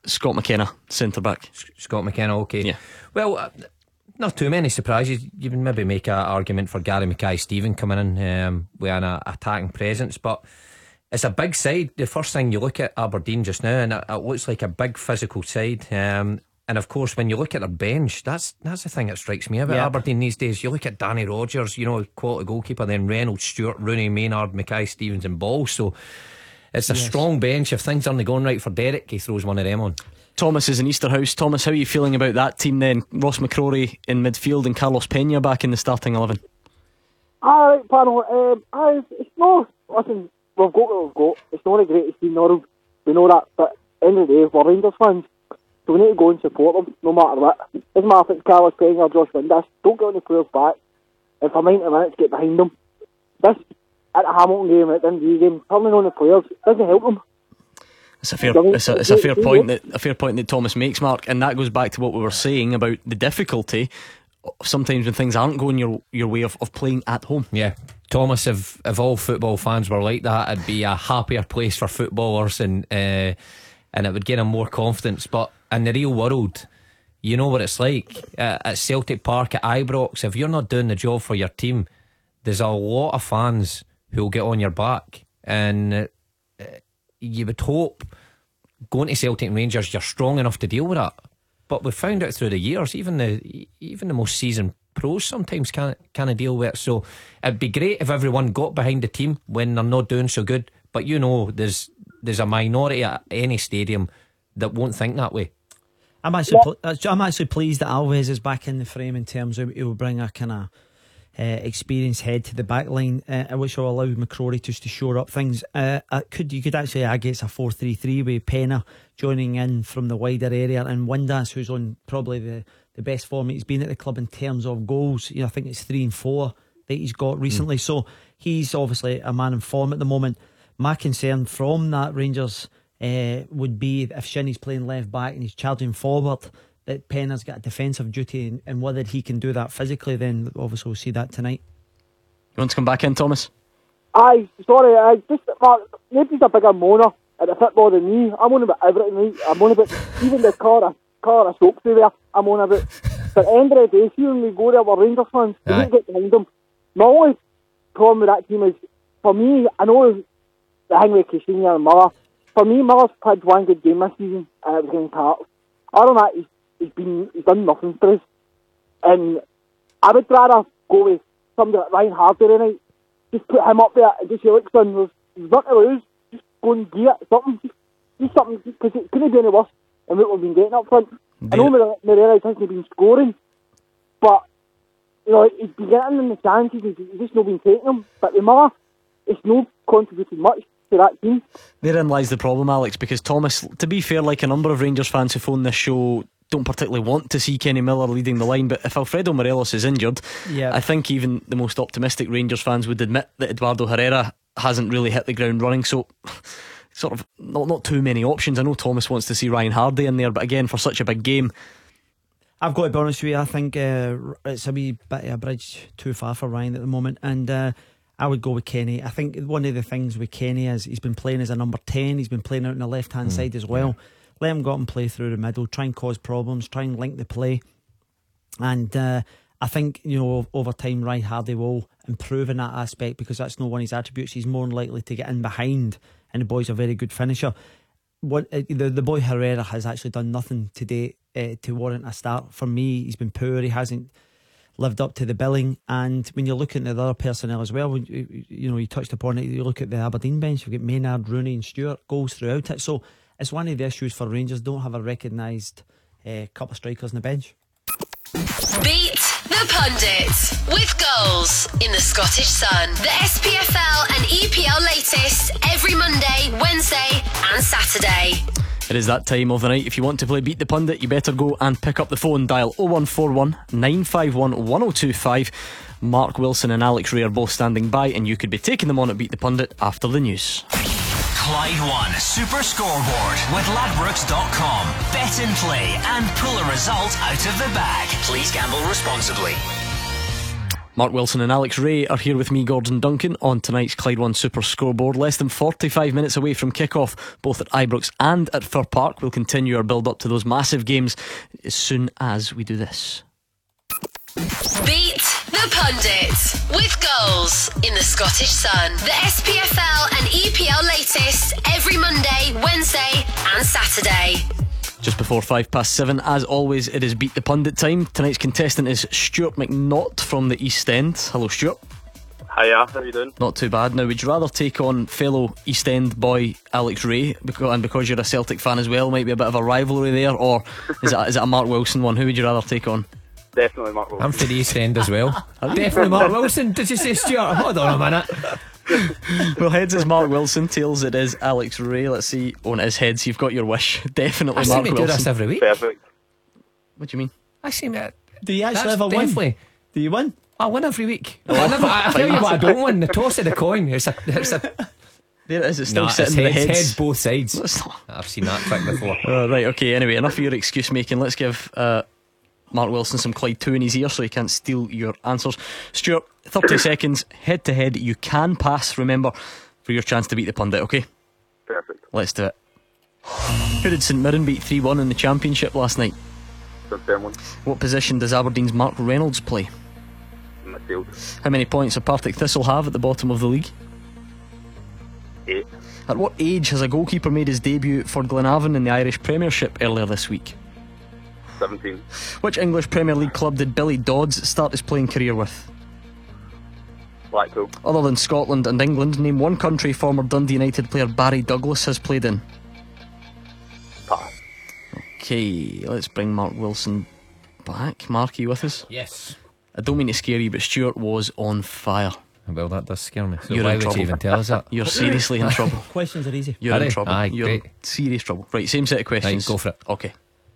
B: Scott McKenna, centre back.
D: S- Scott McKenna, okay.
B: Yeah.
D: Well, uh, not too many surprises. You can maybe make an argument for Gary Mackay-Steven coming in um, with an uh, attacking presence, but it's a big side. The first thing you look at Aberdeen just now, and it, it looks like a big physical side. Um, and of course, when you look at their bench, that's that's the thing that strikes me about
C: Yeah.
D: Aberdeen these days. You look at Danny Rogers, you know, quality goalkeeper, then Reynolds, Stewart, Rooney, Maynard, Mackay-Stevens, and Ball. So it's a
B: Yes.
D: strong bench. If things aren't going right for Derek, he throws one of them on.
B: Thomas is in Easterhouse. Thomas, how are you feeling about that team then? Ross McCrory in midfield and Carlos Peña back in the starting eleven.
O: Alright, panel. Um, I, it's no, listen, we've got what we've got. It's not the greatest team in the world. We know that. But at the end of the day, we're Rangers fans. So we need to go and support them, no matter what. Doesn't matter if it's Carlos Peña or Josh Windass. Don't get on the players back. And for ninety minutes, get behind them. This, at the Hamilton game, at the Dundee game, turning on the players doesn't help them.
B: It's a fair, it's a, it's a fair point that a fair point that Thomas makes, Mark, and that goes back to what we were saying about the difficulty sometimes when things aren't going your your way of, of playing at home.
D: Yeah, Thomas, if if all football fans were like that, it'd be a happier place for footballers, and uh, and it would give them more confidence. But in the real world, you know what it's like uh, at Celtic Park, at Ibrox. If you're not doing the job for your team, there's a lot of fans who'll get on your back, and uh, you would hope going to Celtic and Rangers you're strong enough to deal with that. But we've found out through the years, even the even the most seasoned pros sometimes can't can't deal with it. So it'd be great if everyone got behind the team when they're not doing so good. But you know, there's there's a minority at any stadium that won't think that way.
C: I'm actually pl- I'm actually pleased that Alves is back in the frame in terms of it will bring a kind of uh, experienced head to the back line, uh, which will allow McCrory just to shore up things. Uh, uh, could you could actually argue it's a four three three with Peña joining in from the wider area, and Windass, who's on probably the, the best form he's been at the club in terms of goals. You know, I think it's three and four that he's got recently. Mm. So he's obviously a man in form at the moment. My concern from that Rangers uh, would be if Shinnie's playing left back and he's charging forward, that Peña's got a defensive duty, and, and whether he can do that physically, then obviously we'll see that tonight.
B: You want to come back in, Thomas?
O: Aye, sorry, I just, Mark, nobody's a bigger moaner at the football than me. I'm on about everything, right? I'm on about even the colour of, colour of soap through there, I'm on about. But at the end of the day, see when we go there, we're Rangers fans, we need to get behind them. My only problem with that team is, for me, I know the thing with Caixinha and Miller. For me, Miller's played one good game this season, and it was against Hearts. Other than that, he's, he's been he's done nothing for us. And I would rather go with somebody like Ryan Hardy tonight. Just put him up there and just say, look, son, there's, there's nothing to lose. Just go and get it, something. Just, just something, because it couldn't be any worse than what we've been getting up front. I know Moreira hasn't been scoring, but, you know, he's been getting in the chances, he's, he's just not been taking them. But with Miller, it's not contributed much to that team.
B: Therein lies the problem, Alex, because Thomas, to be fair, like a number of Rangers fans who phone this show, don't particularly want to see Kenny Miller leading the line, but if Alfredo Morelos is injured,
C: yeah.
B: I think even the most optimistic Rangers fans would admit that Eduardo Herrera hasn't really hit the ground running. So sort of not, not too many options. I know Thomas wants to see Ryan Hardy in there, but again, for such a big game,
C: I've got to be honest with you, I think uh, it's a wee bit of a bridge too far for Ryan at the moment, and uh, I would go with Kenny. I think one of the things with Kenny is he's been playing as a number ten, he's been playing out on the left hand mm, side as well. Yeah. Let him go out and play through the middle, try and cause problems, try and link the play. And uh, I think, you know, over time Ryan Hardy will improve in that aspect, because that's not one of his attributes. He's more likely to get in behind, and the boy's a very good finisher. What uh, the, the boy Herrera has actually done nothing today uh, to warrant a start. For me, he's been poor, he hasn't lived up to the billing. And when you're looking at the other personnel as well, when you, you know, you touched upon it, you look at the Aberdeen bench, you've got Maynard, Rooney and Stewart, goals throughout it. So it's one of the issues for Rangers, don't have a recognised uh, couple of strikers on the bench.
P: Beat the Pundit with goals in the Scottish Sun. The S P F L and E P L latest every Monday, Wednesday and Saturday.
B: It is that time of the night. If you want to play Beat the Pundit, you better go and pick up the phone. Dial oh one four one, nine five one, one oh two five. Mark Wilson and Alex Ray are both standing by, and you could be taking them on at Beat the Pundit after the news.
A: Clyde One Super Scoreboard with Ladbrokes dot com. Bet and play and pull a result out of the bag. Please gamble responsibly.
B: Mark Wilson and Alex Rae are here with me, Gordon Duncan, on tonight's Clyde One Super Scoreboard. Less than forty-five minutes away from kick-off, both at Ibrox and at Fir Park. We'll continue our build-up to those massive games as soon as we do this.
P: Beat the Pundit with goals in the Scottish Sun. The S P F L and E P L latest every Monday, Wednesday and Saturday.
B: Just before five past seven, as always, it is Beat the Pundit time. Tonight's contestant is Stuart McNaught from the East End. Hello, Stuart.
Q: Hiya, how are you doing?
B: Not too bad. Now, would you rather take on fellow East End boy Alex Rae, because, and because you're a Celtic fan as well, might be a bit of a rivalry there, or is it, is it a Mark Wilson one? Who would you rather take on?
Q: Definitely Mark Wilson.
D: I'm for the East End as well. Definitely Mark Wilson. Did you say Stuart? Hold on a minute.
B: Well, heads is Mark Wilson, tails it is Alex Rae. Let's see. Oh, and it is heads. You've got your wish. Definitely
D: I
B: Mark
D: seem to
B: Wilson.
D: do this every week.
Q: Perfect.
B: What do you mean?
D: I seem to.
C: Do you actually
D: That's
C: ever win?
D: definitely-
C: Do you win?
D: I win every week. I, never, I tell you what, I don't win. The toss of the coin. It's a. It's a
B: There it is. It's still
D: nah,
B: sitting
D: it's
B: in the
D: heads,
B: heads.
D: heads both sides.
B: It's not-
D: I've seen that trick before.
B: Oh, right, okay. Anyway, enough of your excuse making. Let's give uh, Mark Wilson some Clyde two in his ear so he can't steal your answers. Stuart, thirty seconds, head to head. You can pass, remember, for your chance to beat the pundit, okay?
Q: Perfect.
B: Let's do it. Who did St Mirren beat three one in the Championship last night?
Q: Dunfermline.
B: What position does Aberdeen's Mark Reynolds play?
Q: Midfield.
B: How many points does Partick Thistle have at the bottom of the league?
Q: Eight.
B: At what age has a goalkeeper made his debut for Glenavon in the Irish Premiership earlier this week?
Q: Seventeen.
B: Which English Premier League club did Billy Dodds start his playing career with?
Q: Blackpool.
B: Other than Scotland and England, name one country former Dundee United player Barry Douglas has played in.
Q: Pass.
B: Okay, let's bring Mark Wilson back. Mark, are you with us?
D: Yes.
B: I don't mean to scare you, but Stuart was on fire.
D: Well, that does scare me. So
B: You're
D: why
B: in
D: would
B: trouble.
D: you even tell us that?
B: You're seriously in trouble.
C: Questions are easy.
B: You're
D: Are
B: in
D: they?
B: trouble.
D: Aye,
B: You're
D: great.
B: in serious trouble. Right, same set of questions.
D: Right, go for it.
B: Okay.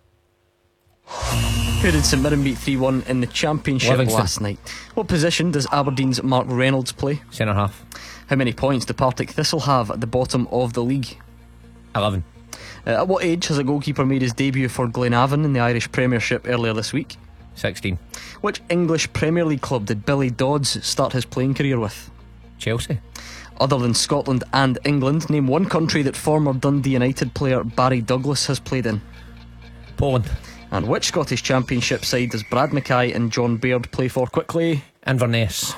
B: Who did St Mirren beat three one in the Championship
D: Livingston.
B: last night? What position does Aberdeen's Mark Reynolds play?
D: Centre half.
B: How many points do Partick Thistle have at the bottom of the league?
D: Eleven.
B: Uh, at what age has a goalkeeper made his debut for Glenavon in the Irish Premiership earlier this week?
D: Sixteen.
B: Which English Premier League club did Billy Dodds start his playing career with?
D: Chelsea.
B: Other than Scotland and England, name one country that former Dundee United player Barry Douglas has played in.
D: Poland.
B: And which Scottish Championship side does Brad Mackay and John Baird play for? Quickly.
D: Inverness.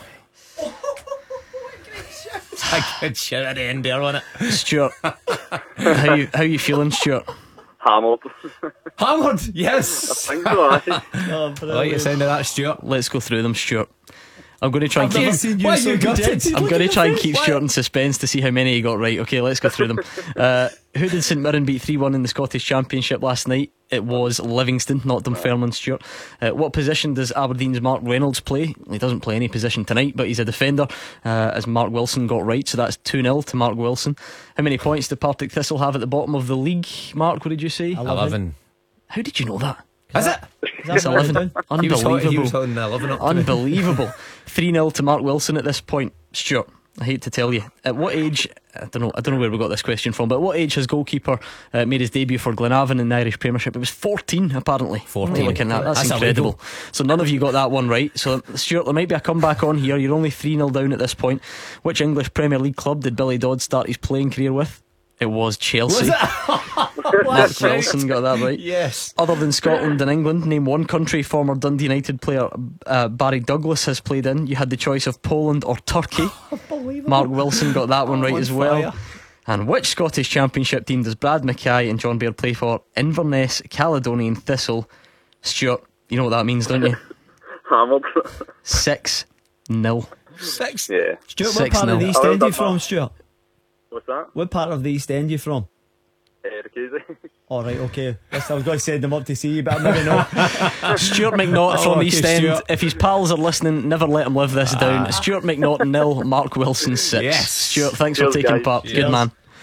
D: A good shout at the end there, wasn't it?
B: Stuart, how you how you feeling, Stuart?
Q: Hammered.
D: Hammered, yes.
Q: I think so, aye.
C: Oh,
D: I like the sound of that, Stuart.
B: Let's go through them, Stuart. I'm going to try and
C: I've never
B: keep.
C: seen you
D: Why
C: so
D: you gutted?
C: dejected.
B: I'm
C: Look
B: going
C: at
B: to try
C: your
B: and keep
C: face.
B: Stuart in suspense to see how many he got right. Okay, let's go through them. Uh, who did St Mirren beat three one in the Scottish Championship last night? It was Livingston, not Dunfermline, Stuart. Uh, what position does Aberdeen's Mark Reynolds play? He doesn't play any position tonight, but he's a defender, uh, as Mark Wilson got right, so that's two nil to Mark Wilson. How many points did Partick Thistle have at the bottom of the league? Mark, what did you say?
D: Eleven.
B: How did you know that?
D: Is it?
B: That's eleven.
D: He was, hot, he
B: Unbelievable.
D: was holding the eleven up to me.
B: Unbelievable. three nil to Mark Wilson at this point. Stuart, I hate to tell you, at what age, I don't know I don't know where we got this question from, but at what age has goalkeeper uh, made his debut for Glenavon in the Irish Premiership? It was fourteen, apparently.
D: fourteen.
B: Looking at that. That's,
D: That's
B: incredible.
D: illegal.
B: So none of you got that one right. So Stuart, there might be a comeback on here. You're only three nil down at this point. Which English Premier League club did Billy Dodd start his playing career with? It was Chelsea.
D: Was it?
B: Mark Wilson got that right.
D: Yes.
B: Other than Scotland and England, name one country former Dundee United player uh, Barry Douglas has played in. You had the choice of Poland or Turkey. Mark Wilson got that one right
C: On
B: as well.
C: fire.
B: And which Scottish Championship team does Brad Mackay and John Baird play for? Inverness, Caledonian Thistle. Stuart, you know what that means, don't you?
Q: Hammered.
B: six nil.
D: Six.
Q: Yeah.
C: Stuart, what
B: Six
C: part of
B: nil.
C: the East
Q: I
C: End
Q: love
C: are you
Q: that
C: from,
Q: man.
C: Stuart?
Q: What's that?
C: What part of the East End are you from?
Q: Uh, Ricasey.
C: Alright, okay. Yes, I was going to send them up to see you, but I maybe not.
B: Stuart McNaught
C: Oh,
B: from
C: okay,
B: East End.
C: Stuart.
B: If his pals are listening, never let him live this down. Stuart McNaught nil, Mark Wilson six.
D: Yes.
B: Stuart, thanks
Q: Cheers,
B: for taking
Q: guys.
B: part.
D: Cheers.
B: Good man.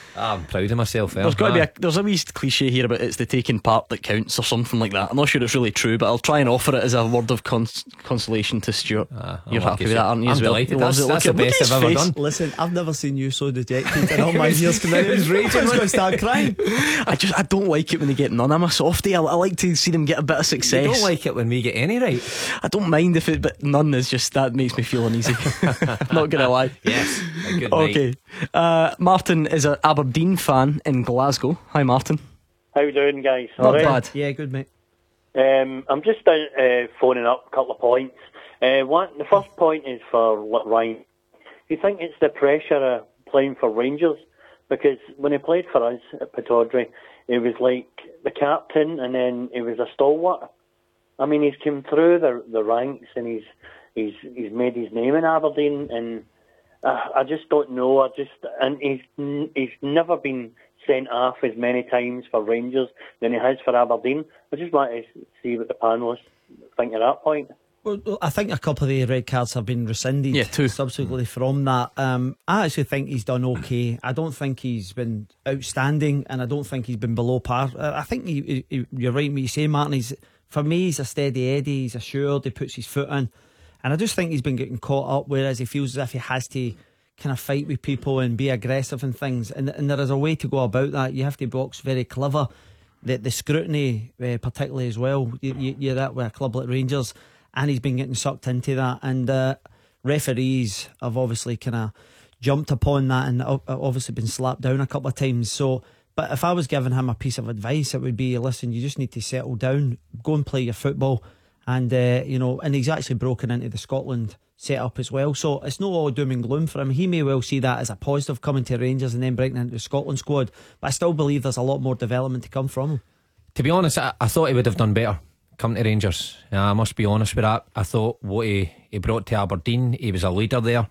D: I'm proud of myself.
B: There's got to be a there's a wee cliche here about it's the taking part that counts or something like that. I'm not sure it's really true, but I'll try and offer it as a word of cons- consolation to Stuart. Uh, You're happy with that, aren't you?
D: I'm
B: as well?
D: delighted. That's, that's the best I've ever done.
C: Listen, I've never seen you so dejected in all my years. He was raging. He's going to start crying.
B: I just I don't like it when they get none. I'm a softie. I, I like to see them get a bit of success.
D: You don't like it when we get any right.
B: I don't mind if it, but none is just that makes me feel uneasy. Not gonna lie.
D: Yes. A good
B: okay. Uh, Martin is an Aberdeen fan in Glasgow. Hi, Martin.
R: How you doing, guys?
B: Not
R: All right?
B: bad.
C: Yeah, good, mate.
R: Um, I'm just uh, uh, phoning up a couple of points. Uh, one, the first point is for Ryan. You think it's the pressure of playing for Rangers? Because when he played for us at Pittodrie, he was like the captain, and then he was a stalwart. I mean, he's come through the the ranks, and he's he's he's made his name in Aberdeen, and uh, I just don't know. I just and he's he's never been sent off as many times for Rangers than he has for Aberdeen. I just want to see what the panellists think at that point.
C: Well, I think a couple of the red cards have been rescinded
B: yeah, two.
C: subsequently from that. Um, I actually think he's done okay. I don't think he's been outstanding, and I don't think he's been below par. I think he, he, you're right when you say, Martin, he's, for me, he's a steady Eddie, he's assured, he puts his foot in. And I just think he's been getting caught up, whereas he feels as if he has to kind of fight with people and be aggressive and things. And, and there is a way to go about that. You have to box very clever. The, the scrutiny, uh, particularly as well, you, you, you're at with a club like Rangers, and he's been getting sucked into that, and uh, referees have obviously kind of jumped upon that and obviously been slapped down a couple of times. So, but if I was giving him a piece of advice, it would be, listen, you just need to settle down, go and play your football, and uh, you know, and he's actually broken into the Scotland setup as well, so it's not all doom and gloom for him. He may well see that as a positive, coming to Rangers and then breaking into the Scotland squad, but I still believe there's a lot more development to come from him.
D: To be honest, I, I thought he would have done better come to Rangers. uh, I must be honest with that. I thought what he, he brought to Aberdeen, he was a leader there.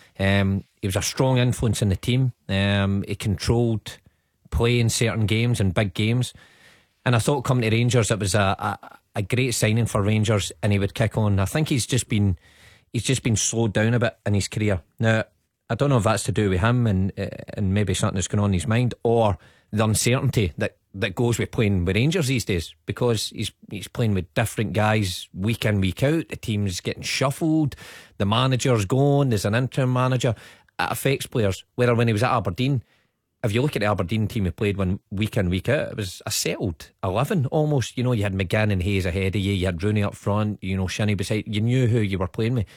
D: Um, he was a strong influence in the team. Um, he controlled play in certain games and big games, and I thought coming to Rangers it was a, a, a great signing for Rangers, and he would kick on. I think he's just been he's just been slowed down a bit in his career. Now I don't know if that's to do with him and uh, and maybe something that's going on in his mind, or the uncertainty that that goes with playing with Rangers these days, because he's he's playing with different guys week in, week out. The team's getting shuffled, the manager's gone, there's an interim manager. It affects players. Whether when he was at Aberdeen, if you look at the Aberdeen team he played one week in, week out, it was a settled eleven almost. You know, you had McGinn and Hayes ahead of you, you had Rooney up front, you know, Shinnie beside, you knew who you were playing with.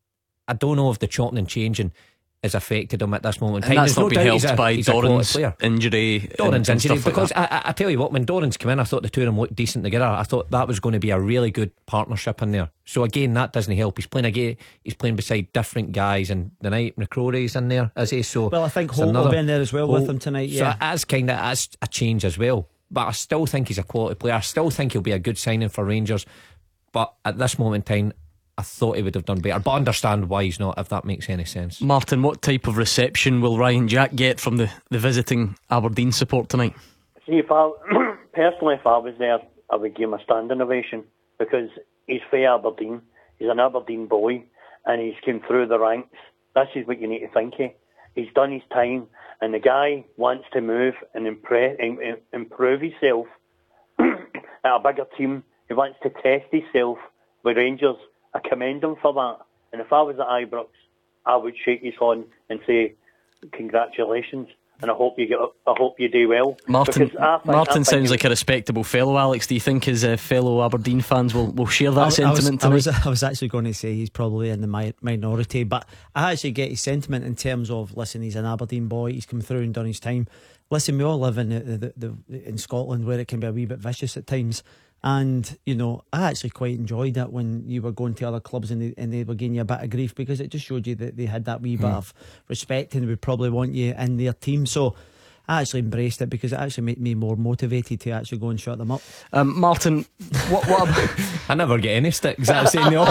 D: I don't know if the chopping and changing has affected him at this moment in time.
B: And that's
D: There's
B: not
D: no
B: been
D: doubt
B: helped by
D: he's a, he's
B: Doran's
D: a
B: injury.
D: Doran's
B: and,
D: injury,
B: and stuff
D: because
B: like
D: I, I tell you what, when Doran's come in, I thought the two of them looked decent together. I thought that was going to be a really good partnership in there. So again, that doesn't help. He's playing again. He's playing beside different guys, and the night McCrory's in there, is he? So
C: well, I think Holt will be in there as well
D: Holt.
C: with him tonight. Yeah,
D: so that's kind of that's a change as well. But I still think he's a quality player. I still think he'll be a good signing for Rangers. But at this moment in time, I thought he would have done better, but I understand why he's not, if that makes any sense.
B: Martin, what type of reception will Ryan Jack get from the, the visiting Aberdeen support tonight?
R: See, if I personally, if I was there, I would give him a standing ovation, because he's for Aberdeen. He's an Aberdeen boy, and he's come through the ranks. This is what you need to think of. He's done his time, and the guy wants to move and impre- improve himself at a bigger team. He wants to test himself with Rangers. I commend him for that. And if I was at Ibrox, I would shake his hand and say, congratulations, and I hope you get. I hope you do well.
B: Martin,
R: think,
B: Martin sounds like a respectable fellow. Alex, do you think his uh, fellow Aberdeen fans will, will share that
C: I,
B: sentiment
C: I was,
B: tonight?
C: I was, I was actually going to say he's probably in the mi- minority, but I actually get his sentiment in terms of, listen, he's an Aberdeen boy, he's come through and done his time. Listen, we all live in the, the, the, the, in Scotland, where it can be a wee bit vicious at times. And, you know, I actually quite enjoyed it when you were going to other clubs and they, and they were giving you a bit of grief, because it just showed you that they had that wee bit
B: Hmm.
C: of respect and would probably want you in their team. So I actually embraced it, because it actually made me more motivated to actually go and shut them up.
B: Um, Martin, what, what about...
D: I never get any sticks. I was saying the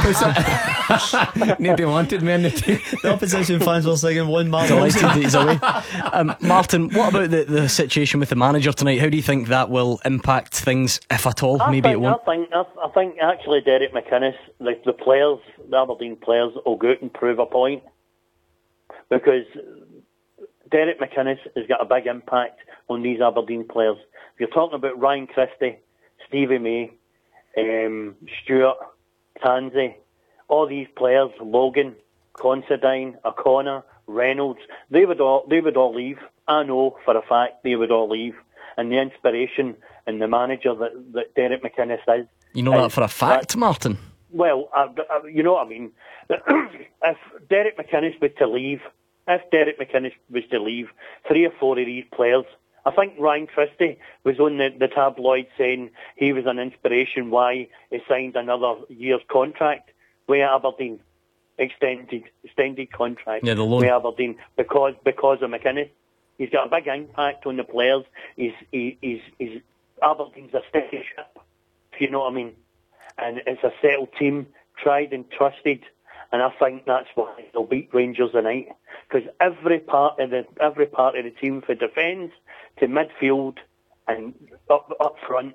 D: opposite. Nobody wanted me in the team.
C: The opposition fans were singing one man.
B: Delighted that he's away. Um, Martin, what about the, the situation with the manager tonight? How do you think that will impact things, if at all?
R: I
B: Maybe
R: think,
B: it won't.
R: I think, I, I think actually Derek McInnes, the, the players, the Aberdeen players, will go out and prove a point, because Derek McInnes has got a big impact on these Aberdeen players. If you're talking about Ryan Christie, Stevie May, um, Stewart, Tansey, all these players, Logan, Considine, O'Connor, Reynolds, they would all they would all leave. I know for a fact they would all leave. And the inspiration and the manager that, that Derek McInnes is.
B: You know that for a fact, Martin?
R: Well, I, I, you know what I mean. If Derek McInnes was to leave, if Derek McInnes was to leave, three or four of these players, I think Ryan Christie was on the, the tabloid saying he was an inspiration why he signed another year's contract with Aberdeen, extended extended contract
B: yeah, the loan.
R: with Aberdeen because because of McInnes. He's got a big impact on the players. He's he, he's he's Aberdeen's a steady ship, if you know what I mean. And it's a settled team, tried and trusted. And I think that's why they'll beat Rangers tonight, because every part of the every part of the team, from defence to midfield and up up front.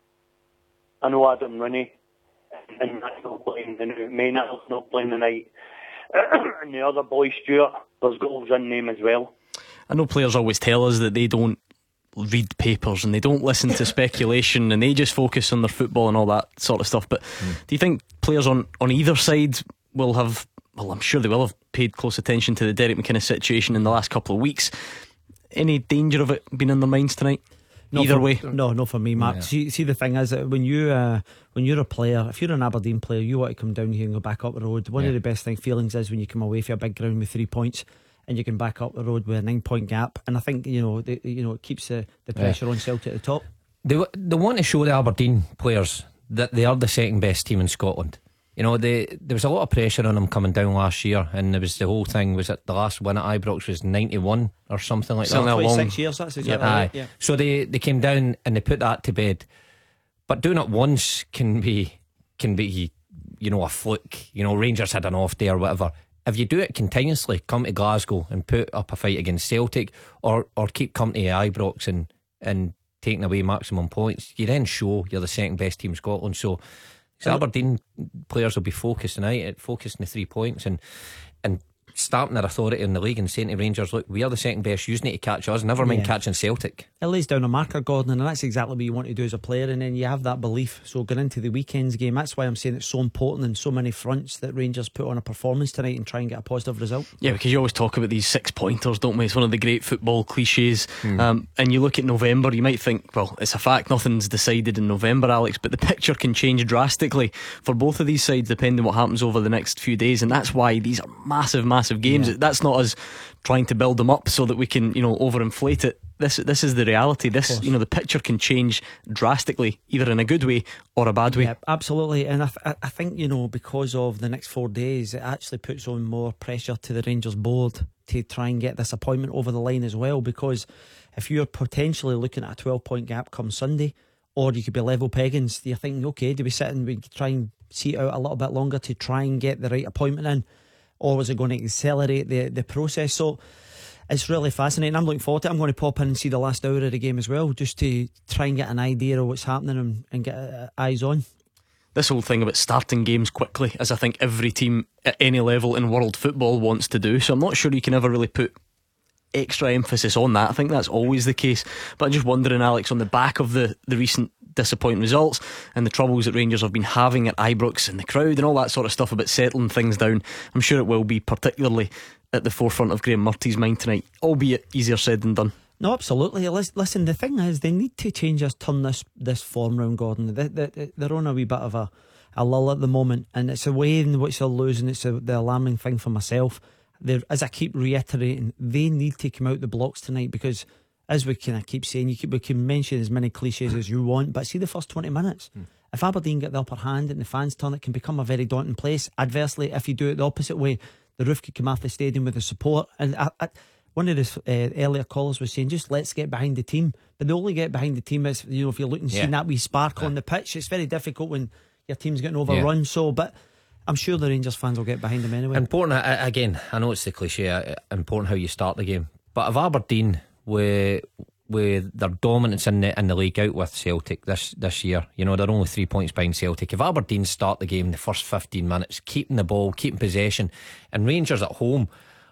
R: I know Adam Rooney and that's not playing. And Maynard's not playing tonight, and the other boy Stewart. There's goals in them as well.
B: I know players always tell us that they don't read papers and they don't listen to speculation and they just focus on their football and all that sort of stuff. But mm. do you think players on, on either side will have, well, I'm sure they will have paid close attention to the Derek McInnes situation in the last couple of weeks? Any danger of it being in their minds tonight?
C: Not
B: Either
C: for,
B: way,
C: no, not for me, Mark. Yeah. See, see, the thing is that when you uh, when you're a player, if you're an Aberdeen player, you want to come down here and go back up the road. One yeah. of the best thing feelings is when you come away from a big ground with three points. And you can back up the road with a nine point gap, and I think you know the, you know it keeps the, the pressure yeah. on Celtic at the top.
D: They they want to show the Aberdeen players that they are the second best team in Scotland. You know, they there was a lot of pressure on them coming down last year, and there was the whole thing. Was it the last win at Ibrox was ninety-one or something like
C: something
D: that?
C: twenty-six years. That's exactly
D: yeah.
C: right. Yeah.
D: So they they came down and they put that to bed. But doing it once can be can be you know a fluke. You know, Rangers had an off day or whatever. If you do it continuously, come to Glasgow and put up a fight against Celtic, or or keep coming to Ibrox and, and taking away maximum points, you then show you're the second best team in Scotland. So, so Aberdeen players will be focused tonight, focused on the three points and and starting their authority in the league and saying to Rangers, look, we are the second best, you need to catch us, never mind yeah. catching Celtic.
C: It lays down a marker, Gordon, and that's exactly what you want to do as a player, and then you have that belief. So going into the weekend's game, that's why I'm saying it's so important in so many fronts that Rangers put on a performance tonight and try and get a positive result.
B: Yeah, because you always talk about these six pointers, don't we? It's one of the great football cliches. mm. um, and you look at November, you might think, well, it's a fact, nothing's decided in November, Alex, but the picture can change drastically for both of these sides depending on what happens over the next few days, and that's why these are massive massive games. yeah. That's not us trying to build them up so that we can, you know, overinflate it. This this is the reality. This, you know, the picture can change drastically, either in a good way or a bad way.
C: Yeah, absolutely. And I, th- I think, you know, because of the next four days, it actually puts on more pressure to the Rangers board to try and get this appointment over the line as well. Because if you're potentially looking at a twelve point gap come Sunday, or you could be level peggings, you're thinking, okay, do we sit and we try and see it out a little bit longer to try and get the right appointment in? Or was it going to accelerate the, the process? So it's really fascinating. I'm looking forward to it. I'm going to pop in and see the last hour of the game as well, just to try and get an idea of what's happening and, and get uh, eyes on.
B: This whole thing about starting games quickly, as I think every team at any level in world football wants to do. So I'm not sure you can ever really put extra emphasis on that. I think that's always the case. But I'm just wondering, Alex, on the back of the, the recent disappointing results and the troubles that Rangers have been having at Ibrox and the crowd and all that sort of stuff about settling things down, I'm sure it will be particularly at the forefront of Graham Murty's mind tonight, albeit easier said than done.
C: No, absolutely. Listen, the thing is, they need to change us, turn this this form round, Gordon. They, they, they're on a wee bit of a, a lull at the moment, and it's a way in which they're losing. It's a, the alarming thing for myself. They're, as I keep reiterating, they need to come out the blocks tonight, because as we kind of keep saying, you keep, we can mention as many cliches as you want, but see the first twenty minutes. Mm. If Aberdeen get the upper hand and the fans turn, it can become a very daunting place. Adversely, if you do it the opposite way, the roof could come off the stadium with the support. And I, I, one of the uh, earlier callers was saying, just let's get behind the team. But the only get behind the team is, you know, if you're looking, yeah. seeing that wee spark yeah. on the pitch, it's very difficult when your team's getting overrun. Yeah. So, but I'm sure the Rangers fans will get behind them anyway.
D: Important, again, I know it's the cliche, important how you start the game, but if Aberdeen, with with their dominance in the in the league out with Celtic this this year, you know, they're only three points behind Celtic. If Aberdeen start the game the first fifteen minutes, keeping the ball, keeping possession, and Rangers at home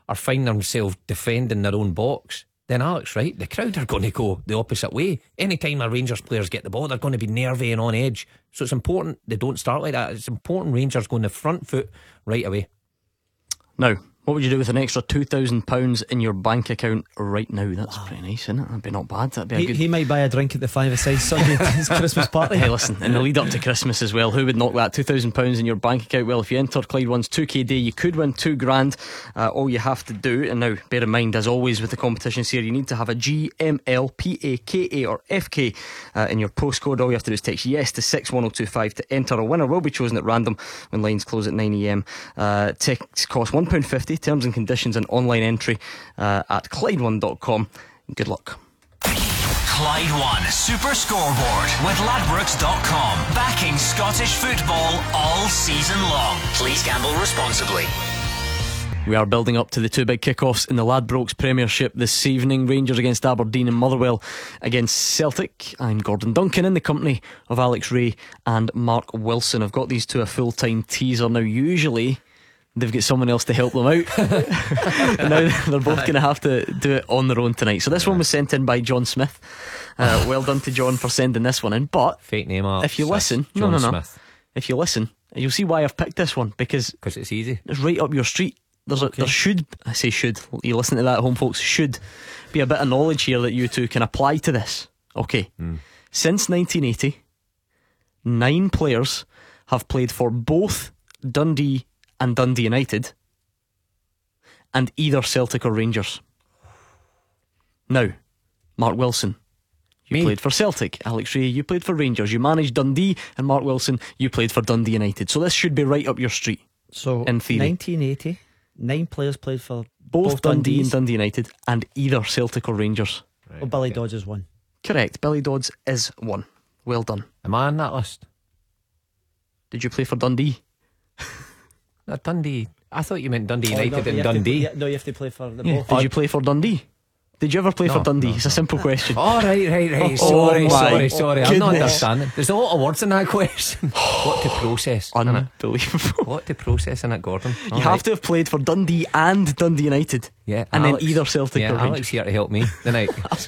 D: are finding themselves defending their own box, then Alex, right, the crowd are going to go the opposite way. Anytime our Rangers players get the ball, they're going to be nervy and on edge. So it's important they don't start like that. It's important Rangers go on the front foot right away.
B: Now, what would you do with an extra two thousand pounds in your bank account right now? That's wow. pretty nice, isn't it? That'd be not bad. That'd be a
C: he,
B: good...
C: he might buy a drink at the five-a-side Sunday at his Christmas party.
B: Hey, listen, in the lead up to Christmas as well, who would knock that two thousand pounds in your bank account? Well, if you enter Clyde One's two K day, you could win two grand. Uh, all you have to do, and now bear in mind, as always with the competitions here, you need to have a G, M, L, P, A, K, A or F K uh, in your postcode. All you have to do is text yes to six one oh two five to enter. A winner will be chosen at random when lines close at nine a m. Uh, text costs one pound fifty. Terms and conditions and online entry uh, at Clyde one dot com. Good luck.
A: Clyde One Super Scoreboard with Ladbrokes dot com, backing Scottish football all season long. Please gamble responsibly.
B: We are building up to the two big kickoffs in the Ladbrokes Premiership this evening. Rangers against Aberdeen and Motherwell against Celtic. I'm Gordon Duncan in the company of Alex Rae and Mark Wilson. I've got these two a full-time teaser. Now usually they've got someone else to help them out. Now they're both going to have to do it on their own tonight. So this one was sent in by John Smith. Uh, well done to John for sending this one in. But
D: fake name art.
B: If you listen,
D: John
B: no, no, no.
D: Smith.
B: If you listen, you'll see why I've picked this one, because
D: because it's easy.
B: It's right up your street. There's a, okay. There should, I say should, you listen to that at home, folks, should be a bit of knowledge here that you two can apply to this. Okay.
D: Mm.
B: Since nineteen eighty, nine players have played for both Dundee and Dundee United, and either Celtic or Rangers. Now, Mark Wilson, you
D: Me?
B: played for Celtic. Alex Rae, you played for Rangers. You managed Dundee, and Mark Wilson, you played for Dundee United. So this should be right up your street.
C: So
B: in theory,
C: nineteen eighty, nine players played for
B: both,
C: both
B: Dundee
C: Dundees.
B: and Dundee United, and either Celtic or Rangers.
C: Right, well, Billy okay. Dodds is one.
B: Correct, Billy Dodds is one. Well done.
D: Am I on that list?
B: Did you play for Dundee?
D: No, Dundee. I thought you meant Dundee
C: oh,
D: United
C: no,
D: and
C: you
D: Dundee.
C: To, yeah, no, you have to play for the
B: yeah.
C: both.
B: Did you play for Dundee? Did you ever play
D: no,
B: for Dundee?
D: No,
B: it's
D: no.
B: a simple question.
D: Oh, right, right, right.
B: Oh,
D: sorry,
B: oh
D: sorry, sorry.
B: Goodness.
D: I'm not understanding. There's a lot of words in that question. What to process?
B: Unbelievable.
D: What to process in it, Gordon?
B: All you right. have to have played for Dundee and Dundee United.
D: Yeah,
B: and
D: Alex,
B: then either Celtic
D: yeah,
B: or Rangers.
D: Alex here to help me tonight.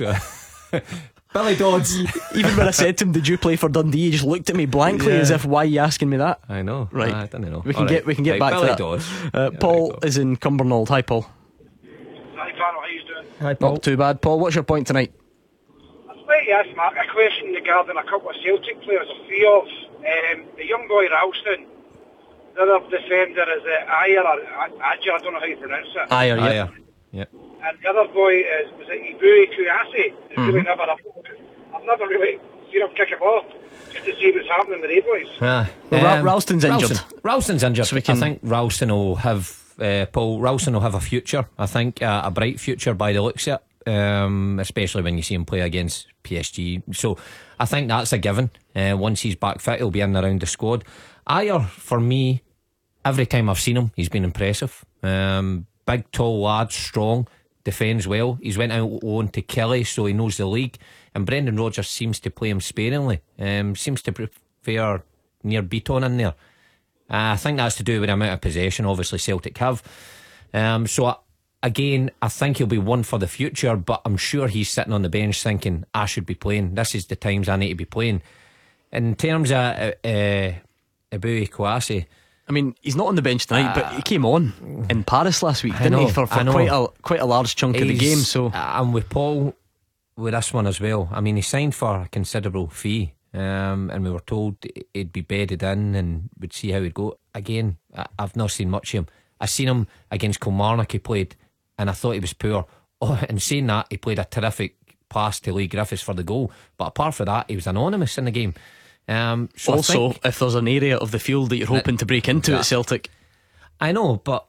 D: Billy Dodds.
B: Even when I said to him, "Did you play for Dundee?" he just looked at me blankly yeah. as if, "Why are you asking me that?"
D: I know.
B: Right.
D: I don't know.
B: We can
D: All
B: get
D: right.
B: we can get
D: right,
B: back
D: Billy
B: to that.
D: Dodds.
B: Uh,
D: yeah,
B: Paul is in Cumbernauld. Hi, Paul.
N: Hi, Panel. How you doing?
C: Hi, Paul.
B: Not too bad, Paul. What's your point tonight?
N: I'd like to ask Mark a question regarding a couple of Celtic players, a few of um, the young boy Ralston. The other defender is uh, Ayer or Ajer, I don't know how you pronounce it.
B: Ayer, yeah.
D: Ayer. Yeah.
N: And the other boy is was it Ibui Kouassi.
B: Mm-hmm.
N: Really never, I've, I've never really seen him kick a ball just to see what's happening with the boys.
D: Ah,
B: well,
D: um,
B: Ralston's injured.
D: Ralston, Ralston's injured.
B: So we can...
D: I think Ralston will have uh, Paul. Ralston will have a future. I think uh, a bright future by the looks of it. Um, especially when you see him play against P S G. So I think that's a given. Uh, once he's back fit, he'll be in around the squad. Ayer, for me, every time I've seen him, he's been impressive. Um, big, tall lad, strong, defends well. He's went out on to Kelly, so he knows the league. And Brendan Rodgers seems to play him sparingly. Um, seems to prefer near Beaton in there. Uh, I think that's to do with the amount of possession, obviously, Celtic have. Um, so I, Again, I think he'll be one for the future, but I'm sure he's sitting on the bench thinking, I should be playing. This is the times I need to be playing. In terms of uh, uh, Ibui Kouassi,
B: I mean, he's not on the bench tonight, uh, but he came on in Paris last week, didn't
D: know,
B: he? For, for quite a quite a large chunk he's, of the game. So
D: I'm with Paul with this one as well. I mean, he signed for a considerable fee, um, and we were told he'd be bedded in and we'd see how he'd go. Again, I've not seen much of him. I seen him against Kilmarnock. He played, and I thought he was poor. Oh, and saying that, he played a terrific pass to Lee Griffiths for the goal. But apart from that, he was anonymous in the game. Um, so
B: also,
D: I think,
B: if there's an area of the field that you're hoping to break into
D: that,
B: at Celtic,
D: I know, but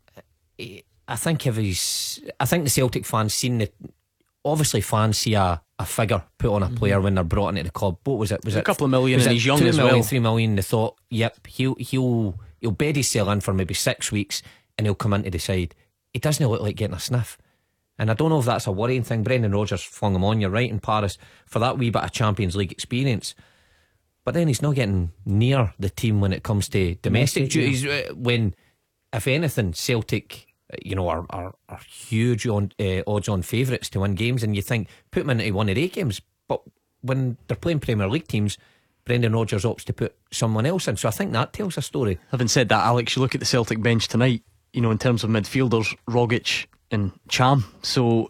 D: I think if he's, I think the Celtic fans seen the, obviously fans see a, a figure put on a player mm-hmm. when they're brought into the club. What was it? Was
B: a
D: it
B: a couple of million,
D: was
B: and
D: it
B: he's young
D: two
B: as
D: million,
B: well.
D: Three million. They thought, yep, he'll he'll he'll bed his cell in for maybe six weeks, and he'll come into the side. He doesn't look like getting a sniff. And I don't know if that's a worrying thing. Brendan Rodgers flung him on, you're right, in Paris for that wee bit of Champions League experience. But then he's not getting near the team when it comes to domestic, domestic duties. Yeah. When, if anything, Celtic you know, are are, are huge on uh, odds-on favourites to win games, and you think put them into one of eight games, but when they're playing Premier League teams, Brendan Rodgers opts to put someone else in. So I think that tells a story.
B: Having said that, Alex, you look at the Celtic bench tonight, you know, in terms of midfielders, Rogic and Cham. So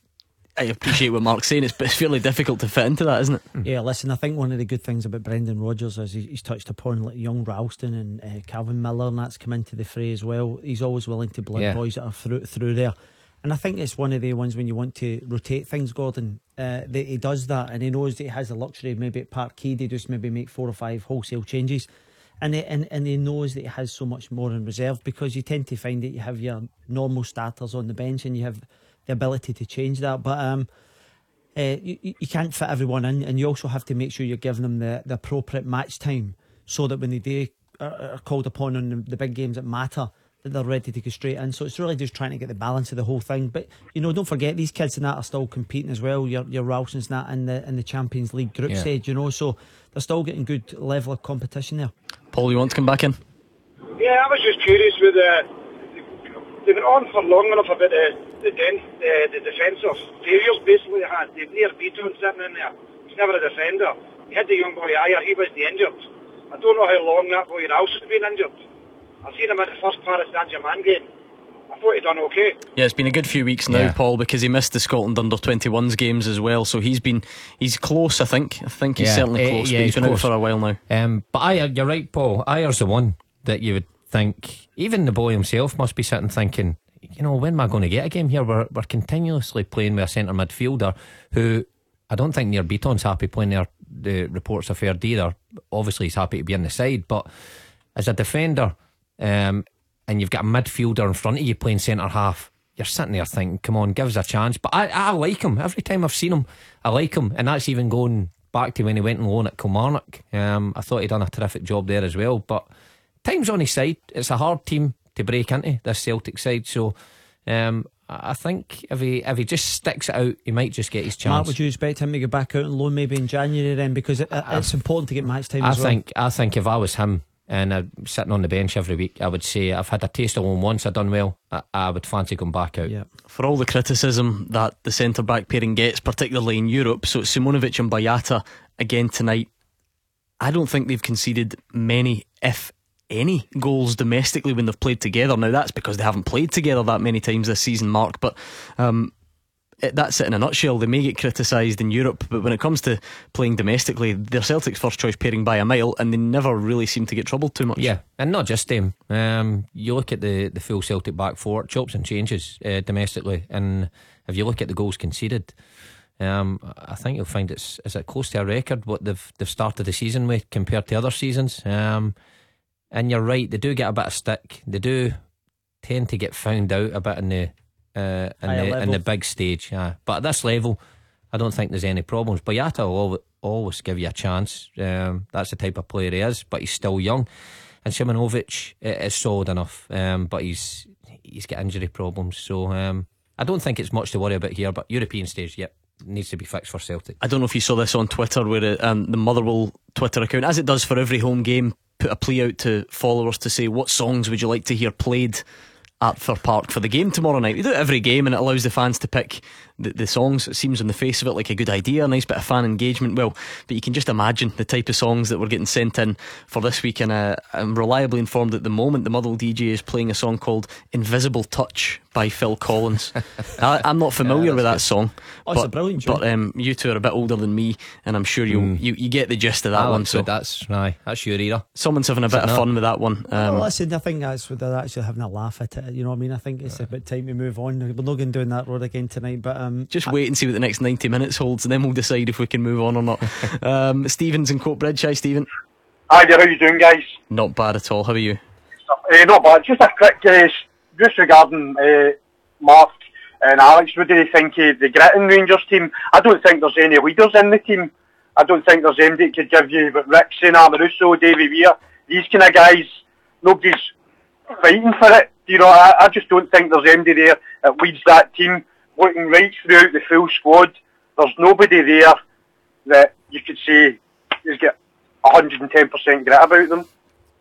B: I appreciate what Mark's saying. It's, it's fairly difficult to fit into that, isn't it?
C: Yeah, listen, I think one of the good things about Brendan Rodgers is he's touched upon like young Ralston and uh, Calvin Miller, and that's come into the fray as well. He's always willing to blood
D: Yeah.
C: boys that are through, through there. And I think it's one of the ones when you want to rotate things, Gordon, uh, that he does that, and he knows that he has the luxury of maybe at Parkhead to just maybe make four or five wholesale changes. And he, and, and he knows that he has so much more in reserve, because you tend to find that you have your normal starters on the bench and you have the ability to change that. But um, uh, you, you can't fit everyone in, and you also have to make sure you're giving them the, the appropriate match time, so that when they do are, are called upon on the, the big games that matter, that they're ready to go straight in. So it's really just trying to get the balance of the whole thing. But you know, don't forget these kids and that are still competing as well. Your your Ralston's and that in the in the Champions League group
B: Yeah.
C: stage, you know, so they're still getting good level of competition there.
B: Paul, you want to come back in?
S: Yeah, I was just curious with the. They've been on for long enough about the the, den, the, the defensive failures basically they had. They've near Beaton sitting in there. He's never a defender. He had the young boy Ayer, he was the injured. I don't know how long that boy Ralston's been injured. I've seen him in the first Paris Saint-Germain game. I thought he'd done okay.
B: Yeah, it's been a good few weeks now,
D: Yeah.
B: Paul, because he missed the Scotland under twenty-ones games as well. So he's been he's close. I think. I think he's
D: Yeah,
B: certainly
D: eh,
B: close.
D: yeah,
B: but he's
D: he's
B: been
D: close.
B: out for a while now.
D: Um, but Ayer, you're right, Paul. Ayer's the one that you would think, even the boy himself must be sitting thinking, you know, when am I going to get a game here? We're, we're continuously playing with a centre midfielder who I don't think Near Beaton's happy playing there. The reports have heard either. Obviously he's happy to be on the side, but as a defender, um, and you've got a midfielder in front of you playing centre half, you're sitting there thinking, come on, give us a chance. But I, I like him. Every time I've seen him, I like him. And that's even going back to when he went on loan at Kilmarnock. um, I thought he'd done a terrific job there as well. But time's on his side. It's a hard team to break into, this Celtic side. So um, I think if he if he just sticks it out, he might just get his chance.
C: Mark, would you expect him to go back out on loan maybe in January then? Because it, it's important to get match time
D: I
C: as well.
D: think I think if I was him and I'm sitting on the bench every week, I would say I've had a taste of loan once, I've done well, I, I would fancy going back out.
C: Yeah.
B: For all the criticism that the centre back pairing gets, particularly in Europe, so it's Simonovic and Boyata again tonight. I don't think they've conceded many, if any, goals domestically when they've played together. Now that's because they haven't played together that many times this season, Mark, but um, it, that's it in a nutshell. They may get criticised in Europe, but when it comes to playing domestically, they're Celtic's first choice pairing by a mile, and they never really seem to get troubled too much.
D: Yeah, and not just them. Um, you look at the, the full Celtic back four, chops and changes uh, domestically, and if you look at the goals conceded, um, I think you'll find it's is it close to a record what they've they've started the season with compared to other seasons. Um, and you're right, they do get a bit of stick. They do tend to get found out a bit in the uh, in
C: Higher
D: the in
C: level.
D: the big stage. Yeah. But at this level, I don't think there's any problems. Boyata will always, always give you a chance. Um, that's the type of player he is, but he's still young. And Simonovic is solid enough, um, but he's he's got injury problems. So um, I don't think it's much to worry about here. But European stage, yep, needs to be fixed for Celtic.
B: I don't know if you saw this on Twitter, where it, um, the Motherwell Twitter account, as it does for every home game, put a plea out to followers to say, what songs would you like to hear played at Fir Park for the game tomorrow night? We do it every game, and it allows the fans to pick the, the songs. It seems on the face of it like a good idea, a nice bit of fan engagement. Well, but you can just imagine the type of songs that we're getting sent in for this week. And uh, I'm reliably informed at the moment the Motherwell D J is playing a song called Invisible Touch by Phil Collins. I, I'm not familiar
C: Yeah,
B: with that
C: good.
B: song,
C: Oh, it's
B: but,
C: a brilliant tune.
B: but um, you two are a bit older than me, and I'm sure you'll,
D: Mm.
B: you you get the gist of that
D: Ah,
B: one.
D: so
B: So
D: that's aye, that's your era.
B: someone's having a
D: Is
B: bit
D: it
B: of
D: not?
B: fun with that one. Um,
C: Well, listen, I think that's what they're actually having a laugh at it. You know what I mean? I think it's about time to move on. We're not going down that road again tonight, but um,
B: Just wait and see what the next ninety minutes holds, and then we'll decide if we can move on or not. um, Stephen's in Coatbridge. Hi, Stephen.
T: Hi there, how you doing, guys?
B: Not bad at all. How are you?
T: Uh, not bad. Just a quick, uh, just regarding uh, Mark and Alex, what do you think of the Gritton Rangers team? I don't think there's any leaders in the team. I don't think there's anybody that could give you, but Rickson, Amaruso, Davy Weir, these kind of guys, nobody's fighting for it. You know, I, I just don't think there's anybody there that leads that team. Looking right throughout the full squad, there's nobody there that you could say has got one hundred ten percent grit about them.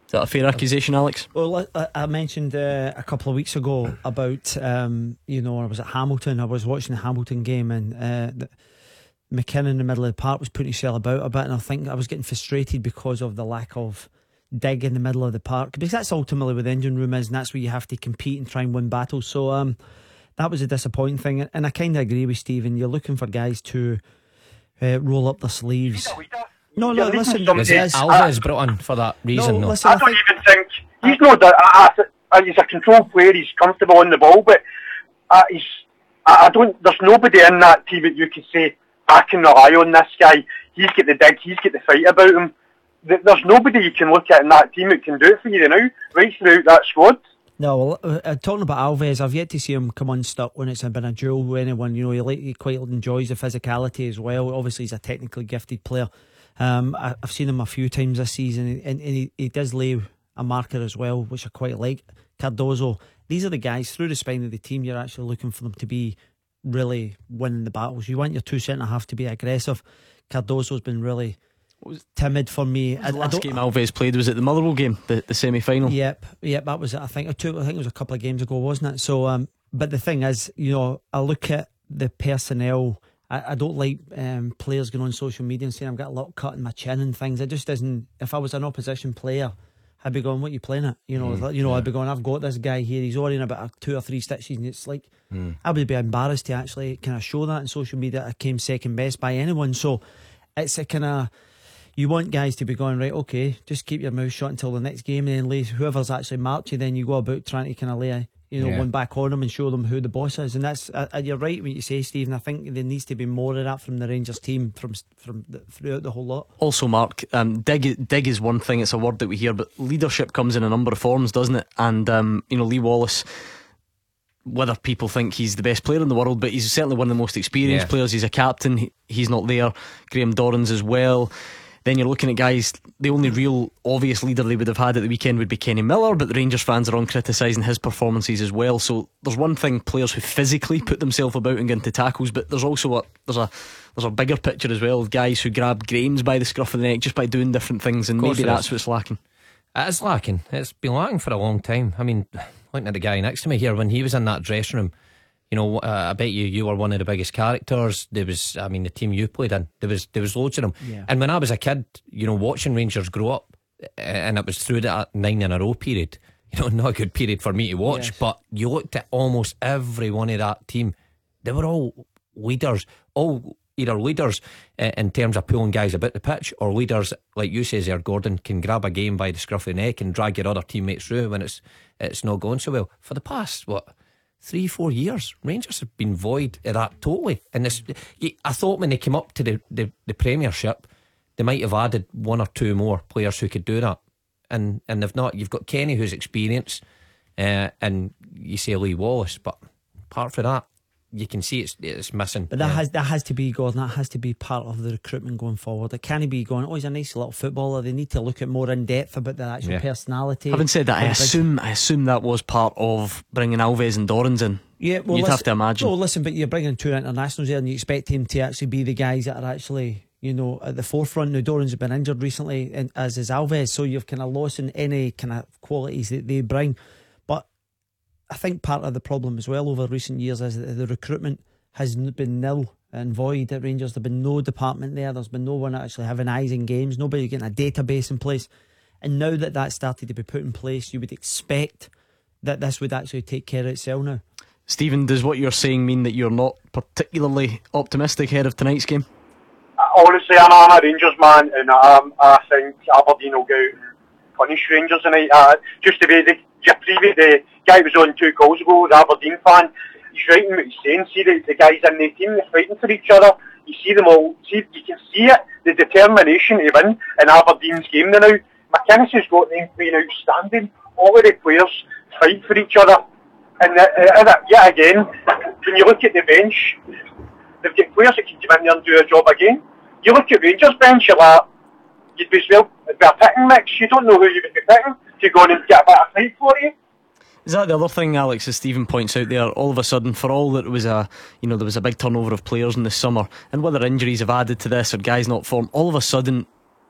B: Is that a fair accusation, Alex?
C: Well, I, I mentioned uh, a couple of weeks ago about, um, you know, I was at Hamilton. I was watching the Hamilton game, and uh, the, McKinnon in the middle of the park was putting himself about a bit, and I think I was getting frustrated because of the lack of dig in the middle of the park, because that's ultimately where the engine room is, and that's where you have to compete and try and win battles. So um, that was a disappointing thing, and I kind of agree with Stephen. You're looking for guys to uh, roll up their sleeves. No, no, listen.
D: Is it Alves brought in for that reason?
C: No,
D: No,
C: listen,
T: I don't even think he's not that. I, I, he's a control player. He's comfortable on the ball, but uh, he's. I, I don't. There's nobody in that team that you could say I can rely on this guy. He's got the dig. He's got the fight about him. Th- There's nobody you can look at in that team that can do it for you now. Right throughout that squad.
C: No, well, uh, uh, talking about Alves, I've yet to see him come unstuck when it's been a duel with anyone. You know, he, like, he quite enjoys the physicality as well. Obviously, he's a technically gifted player. Um, I, I've seen him a few times this season, and, and he, he does lay a marker as well, which I quite like. Cardozo, these are the guys through the spine of the team. You're actually looking for them to be really winning the battles. You want your two centre half to be aggressive. Cardozo's been really timid for me.
B: The last game Alves played was at the Motherwell game, the, the semi-final.
C: Yep, yep, that was it. I think, two, I think it was a couple of games ago, wasn't it? So, um, but the thing is, you know, I look at the personnel. I, I don't like um, players going on social media and saying I've got a lot cut in my chin and things. It just isn't. If I was an opposition player, I'd be going, "What are you playing at?" You know,
D: Mm,
C: you know,
D: yeah.
C: I'd be going, "I've got this guy here. He's already in about two or three stitches," and it's like
D: Mm.
C: I would be embarrassed to actually kind of show that on social media. I came second best by anyone, so it's a kind of. You want guys to be going, right, okay, just keep your mouth shut until the next game, and then lay, whoever's actually marked you, then you go about trying to kind of lay a, you know,
D: Yeah.
C: one back on them and show them who the boss is. And that's, uh, uh, you're right when you say, Stephen, I think there needs to be more of that from the Rangers team from from the, throughout the whole lot.
B: Also, Mark, um, dig, dig is one thing, it's a word that we hear, but leadership comes in a number of forms, doesn't it? And, um, you know, Lee Wallace, whether people think he's the best player in the world, but he's certainly one of the most experienced
D: Yeah.
B: players. He's a captain, he, he's not there. Graham Dorrans as well. Then you're looking at guys, the only real obvious leader they would have had at the weekend would be Kenny Miller, but the Rangers fans are on criticising his performances as well. So there's one thing, players who physically put themselves about and get into tackles, but there's also a there's a there's a bigger picture as well of guys who grab Graham's by the scruff of the neck just by doing different things, and
D: course
B: maybe
D: it
B: that's
D: is.
B: what's lacking.
D: It is lacking. It's been lacking for a long time. I mean, looking at the guy next to me here, when he was in that dressing room, you know, uh, I bet you you were one of the biggest characters. There was, I mean, the team you played in, there was there was loads of them.
C: Yeah.
D: And when I was a kid, you know, watching Rangers grow up, uh, and it was through that nine in a row period, you know, not a good period for me to watch,
C: Yes.
D: but you looked at almost every one of that team. They were all leaders, all either leaders uh, in terms of pulling guys about the pitch, or leaders, like you say there, Gordon, can grab a game by the scruff of the neck and drag your other teammates through when it's it's not going so well. For the past, what, three, four years, Rangers have been void of that totally. And this, I thought when they came up to the, the, the Premiership, they might have added one or two more players who could do that. And and they've not. You've got Kenny, who's experienced, uh, and you say Lee Wallace, but apart from that, you can see it's it's missing.
C: But that
D: Yeah.
C: has that has to be, Gordon, that has to be part of the recruitment going forward. It can't be going, oh, he's a nice little footballer. They need to look at more in depth about their actual
B: Yeah.
C: personality.
B: Having said that, I
C: Big-
B: assume I assume that was part of bringing Alves and Dorrans in.
C: Yeah, well,
B: You'd
C: listen,
B: have to imagine.
C: Oh, listen, but you're bringing two internationals there, and you expect him to actually be the guys that are actually, you know, at the forefront. Now, Dorrans has been injured recently, and as is Alves, so you've kind of lost in any kind of qualities that they bring. But I think part of the problem as well over recent years is that the recruitment has n- been nil and void at Rangers. There's been no department there. There's been no one actually having eyes in games. Nobody getting a database in place. And now that that's started to be put in place, you would expect that this would actually take care of itself now.
B: Stephen, does what you're saying mean that you're not particularly optimistic ahead of tonight's game?
T: Honestly, I'm, I'm a Rangers man, and um, I think Aberdeen will go out and punish Rangers tonight. Uh, just the way the, the previous the guy was on two calls ago, the Aberdeen fan, he's right in what he's saying. See the, the guys in the team, they're fighting for each other. You see them all. See, you can see it, the determination to win in Aberdeen's game now. McInnes has got them playing outstanding. All of the players fight for each other. And uh, uh, yet again, when you look at the bench, they've got players that can come in there and do a job again. You look at Rangers bench, you're like, you'd be, well, it'd be a picking mix. You don't know who you would be picking to go on and get a bit of fight for you.
B: Is that the other thing, Alex, as Stephen points out there? All of a sudden, for all that it was a, you know, there was a big turnover of players in the summer, and whether injuries have added to this or guys not formed, all of a sudden,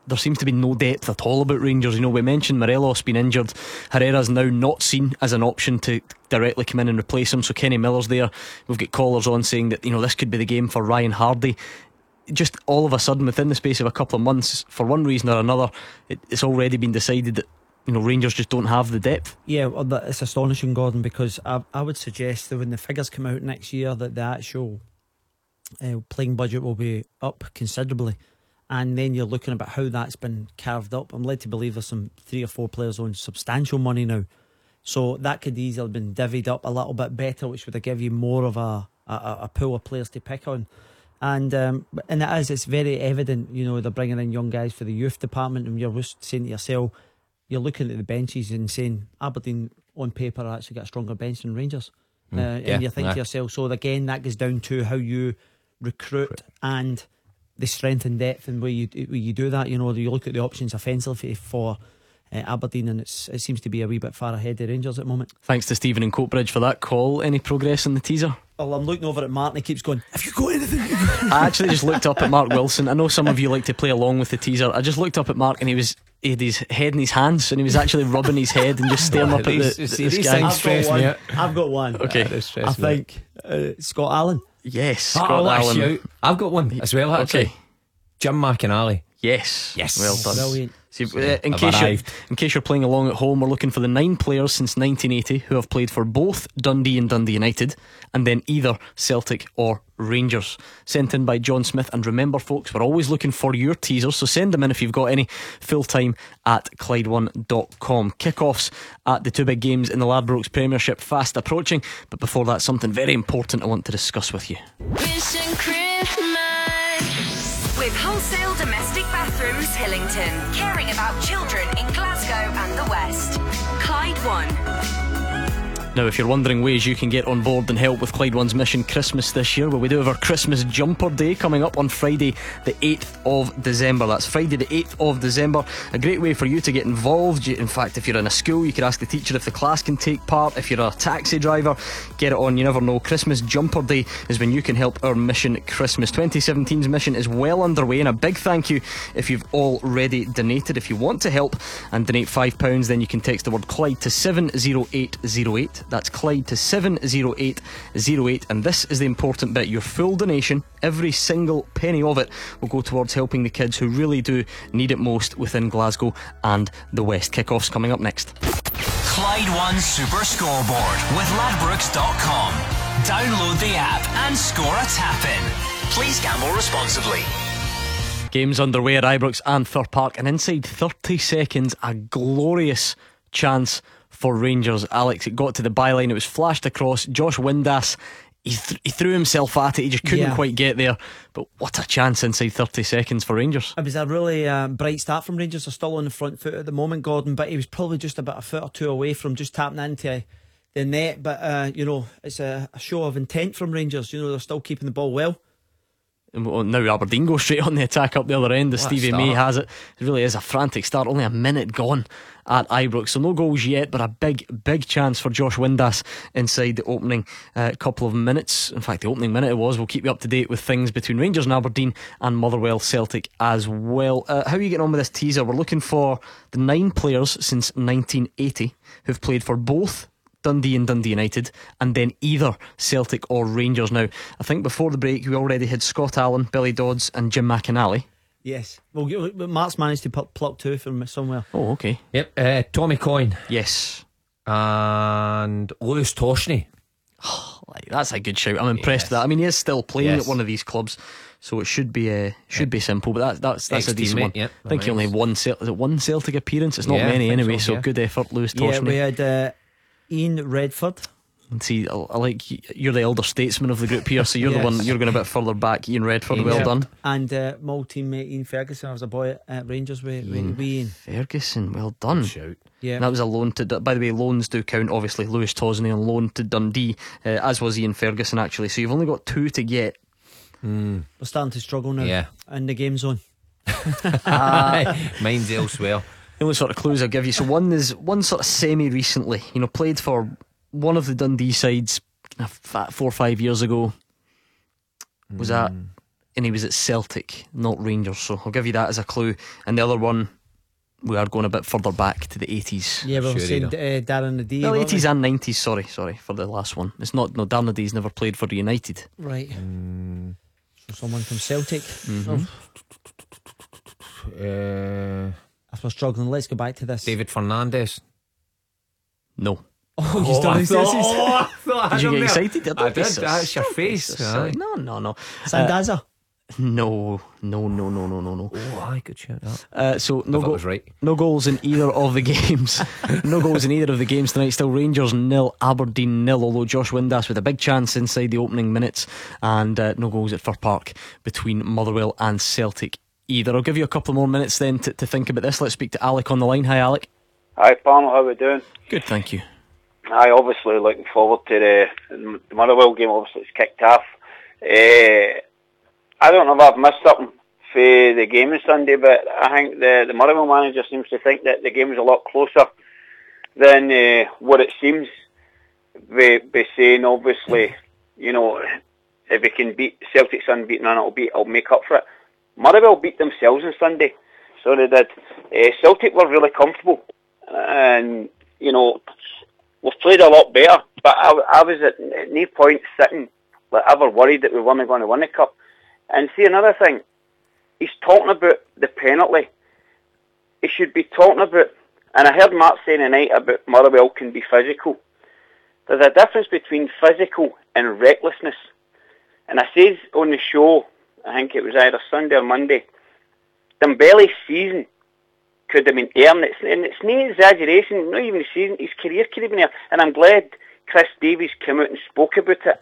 B: there seems to be no depth at all about Rangers. You know, we mentioned Morelos being injured. Herrera's now not seen as an option to directly come in and replace him, so Kenny Miller's there. We've got callers on saying that, you know, this could be the game for Ryan Hardy. Just all of a sudden, within the space of a couple of months, for one reason or another, it, it's already been decided that, you know, Rangers just don't have the depth.
C: Yeah, well, that- it's astonishing, Gordon, because I, I would suggest that when the figures come out next year, that the actual uh, playing budget will be up considerably, and then you're looking about how that's been carved up. I'm led to believe there's some three or four players on substantial money now, so that could easily have been divvied up a little bit better, which would give you more of a, a, a pool of players to pick on. And um, and it is, it's very evident, you know, they're bringing in young guys for the youth department, and you're just saying to yourself, you're looking at the benches and saying Aberdeen on paper actually got a stronger bench than Rangers.
D: Mm,
C: uh,
D: yeah,
C: and you think
D: yeah.
C: to yourself, so again, that goes down to how you recruit and the strength and depth and where you where you do that. You know, you look at the options offensively for uh, Aberdeen, and it's, it seems to be a wee bit far ahead of Rangers at the moment.
B: Thanks to Stephen in Coatbridge for that call. Any progress in the teaser?
C: Well, I'm looking over at Mark and he keeps going, have you got anything?
B: I actually just looked up at Mark Wilson. I know some of you like to play along with the teaser. I just looked up at Mark and he was he had his head in his hands and he was actually rubbing his head and just staring up at the, the,
D: See,
B: the
D: these
B: sky.
D: things
C: I've
D: stress
C: got
D: me
C: one.
D: out.
C: I've got one.
B: Okay.
D: That does stress
C: I
D: me out.
C: think uh, Scott Allen.
B: Yes, Scott
D: Oh, what a
B: Allen.
D: shout. I've got one as well, actually.
B: Okay.
D: Jim McInally.
B: Yes.
D: Yes.
B: Well done.
C: Brilliant.
B: See, uh, in,
D: I've
B: case you're,
D: arrived.
B: in case you're playing along at home, we're looking for the nine players since nineteen eighty who have played for both Dundee and Dundee United, and then either Celtic or Rangers. Sent in by John Smith. And remember, folks, we're always looking for your teasers, so send them in if you've got any. Full time at Clyde one dot com. Kickoffs at the two big games in the Ladbrokes Premiership fast approaching, but before that, something very important I want to discuss with you.
P: Mission Christmas with Wholesale Domestic Bathrooms Hillington, caring about children in Glasgow and the West. Clyde One.
B: Now, if you're wondering ways you can get on board and help with Clyde One's Mission Christmas this year, well, we do have our Christmas Jumper Day coming up on Friday the eighth of December. That's Friday the eighth of December. A great way for you to get involved. You, in fact, if you're in a school, you could ask the teacher if the class can take part. If you're a taxi driver, get it on. You never know. Christmas Jumper Day is when you can help our Mission Christmas. twenty seventeen's mission is well underway, and a big thank you if you've already donated. If you want to help and donate five pounds, then you can text the word Clyde to seven oh eight oh eight. That's Clyde to seven oh eight oh eight. And this is the important bit. Your full donation, every single penny of it, will go towards helping the kids who really do need it most within Glasgow and the West. Kickoff's coming up next.
A: Clyde One Super Scoreboard with ladbrokes dot com. Download the app and score a tap-in. Please gamble responsibly.
B: Games underway at Ibrox and Thurr Park, and inside thirty seconds, a glorious chance for Rangers. Alex, it got to the byline, it was flashed across. Josh Windass, he, th- he threw himself at it, he just couldn't
C: Yeah.
B: quite get there. But what a chance inside thirty seconds for Rangers.
C: It was a really um, bright start from Rangers. They're still on the front foot at the moment, Gordon, but he was probably just about a foot or two away from just tapping into the net. But uh, you know, it's a, a show of intent from Rangers. You know, they're still keeping the ball well.
B: And well, now Aberdeen go straight on the attack up the other end as
D: What a
B: Stevie May
D: start.
B: has it. It really is a frantic start. Only a minute gone at Ibrox, so no goals yet, but a big big chance for Josh Windass inside the opening uh, couple of minutes. In fact, the opening minute it was. We'll keep you up to date with things between Rangers and Aberdeen and Motherwell Celtic as well. Uh, how are you getting on with this teaser? We're looking for the nine players since nineteen eighty who've played for both Dundee and Dundee United, and then either Celtic or Rangers. Now, I think before the break we already had Scott Allen, Billy Dodds and Jim McInally.
C: Yes. Well, you- Mark's managed to pu- pluck two from somewhere.
B: Oh, okay.
D: Yep. Uh, Tommy Coyne.
B: Yes.
D: And Lewis Toshney.
B: Like, that's a good shout. I'm impressed
D: Yes.
B: with that. I mean, he is still playing
D: Yes.
B: at one of these clubs, so it should be uh, should be simple. But that, that's that's a decent one.
D: Ex-teammate, yep.
B: I think he only had one Cel- is it one Celtic appearance. It's not
D: Yeah, I
B: many
D: think
B: anyway.
D: so,
B: So,
D: yeah.
B: good effort, Lewis
C: Yeah,
B: Toshney.
C: we had uh, Ian Redford.
B: And see, I, I like you're the elder statesman of the group here, so you're the
C: Yes.
B: one. You're going a bit further back. Ian Redford, well
C: Yeah.
B: done.
C: And uh, my old teammate Ian Ferguson. I was a boy at, at Rangers with, with, with Ian.
B: Ferguson, well done.
D: Shout.
C: Yeah.
B: And that was a loan to. By the way, loans do count. Obviously, Lewis Tosney on loan to Dundee, uh, as was Ian Ferguson actually. So you've only got two to get.
C: We're starting to struggle now.
D: Yeah.
C: In the game zone.
D: Mine's elsewhere.
B: The only sort of clues I'll give you. So one is one sort of semi recently. You know, played for one of the Dundee sides uh, f- four or five years ago. Was that and he was at Celtic, not Rangers. So I'll give you that as a clue. And the other one, we are going a bit further back to the eighties.
C: Yeah, we were saying uh, Darren Nadee.
B: Well, eighties and nineties, sorry, sorry, for the last one. It's not, no, Darren Nadee's never played for United.
C: Right.
D: Mm.
C: So someone from Celtic.
B: Mm-hmm.
D: Uh,
C: If we're struggling, let's go back to this.
D: David Fernandez.
B: No.
C: Oh, he's done his
D: oh, I thought I
B: Did you
D: had
B: get
D: him there.
B: excited?
D: I did, that's your face. Aye.
B: No, no, no.
C: Sandaza.
B: Uh, no, no, no, no, no, no, no.
D: Oh, I could shout that.
B: Uh, so no,
D: I thought
B: go-
D: it was right.
B: no goals in either of the games. No goals in either of the games tonight. Still Rangers nil, Aberdeen nil. Although Josh Windass with a big chance inside the opening minutes, and uh, no goals at Fir Park between Motherwell and Celtic either. I'll give you a couple more minutes then to, to think about this. Let's speak to Alec on the line. Hi, Alec.
U: Hi, panel. How we doing?
B: Good, thank you.
U: Aye, obviously looking forward to the, the Motherwell game. Obviously, it's kicked off. Uh, I don't know if I've missed something for the game on Sunday, but I think the, the Motherwell manager seems to think that the game was a lot closer than uh, what it seems. By, by saying, obviously, you know, if we can beat Celtic's unbeaten, and it'll be, it'll make up for it. Motherwell beat themselves on Sunday, so they did. Uh, Celtic were really comfortable, and you know, we've played a lot better. But I, I was at, at no point sitting like ever worried that we weren't going to win the cup. And see, another thing, he's talking about the penalty. He should be talking about, and I heard Mark saying tonight about Motherwell can be physical. There's a difference between physical and recklessness. And I says on the show, I think it was either Sunday or Monday, Dembele's season could have been earned. It's, and it's no exaggeration, not even the season, his career could have been earned. And I'm glad Chris Davies came out and spoke about it.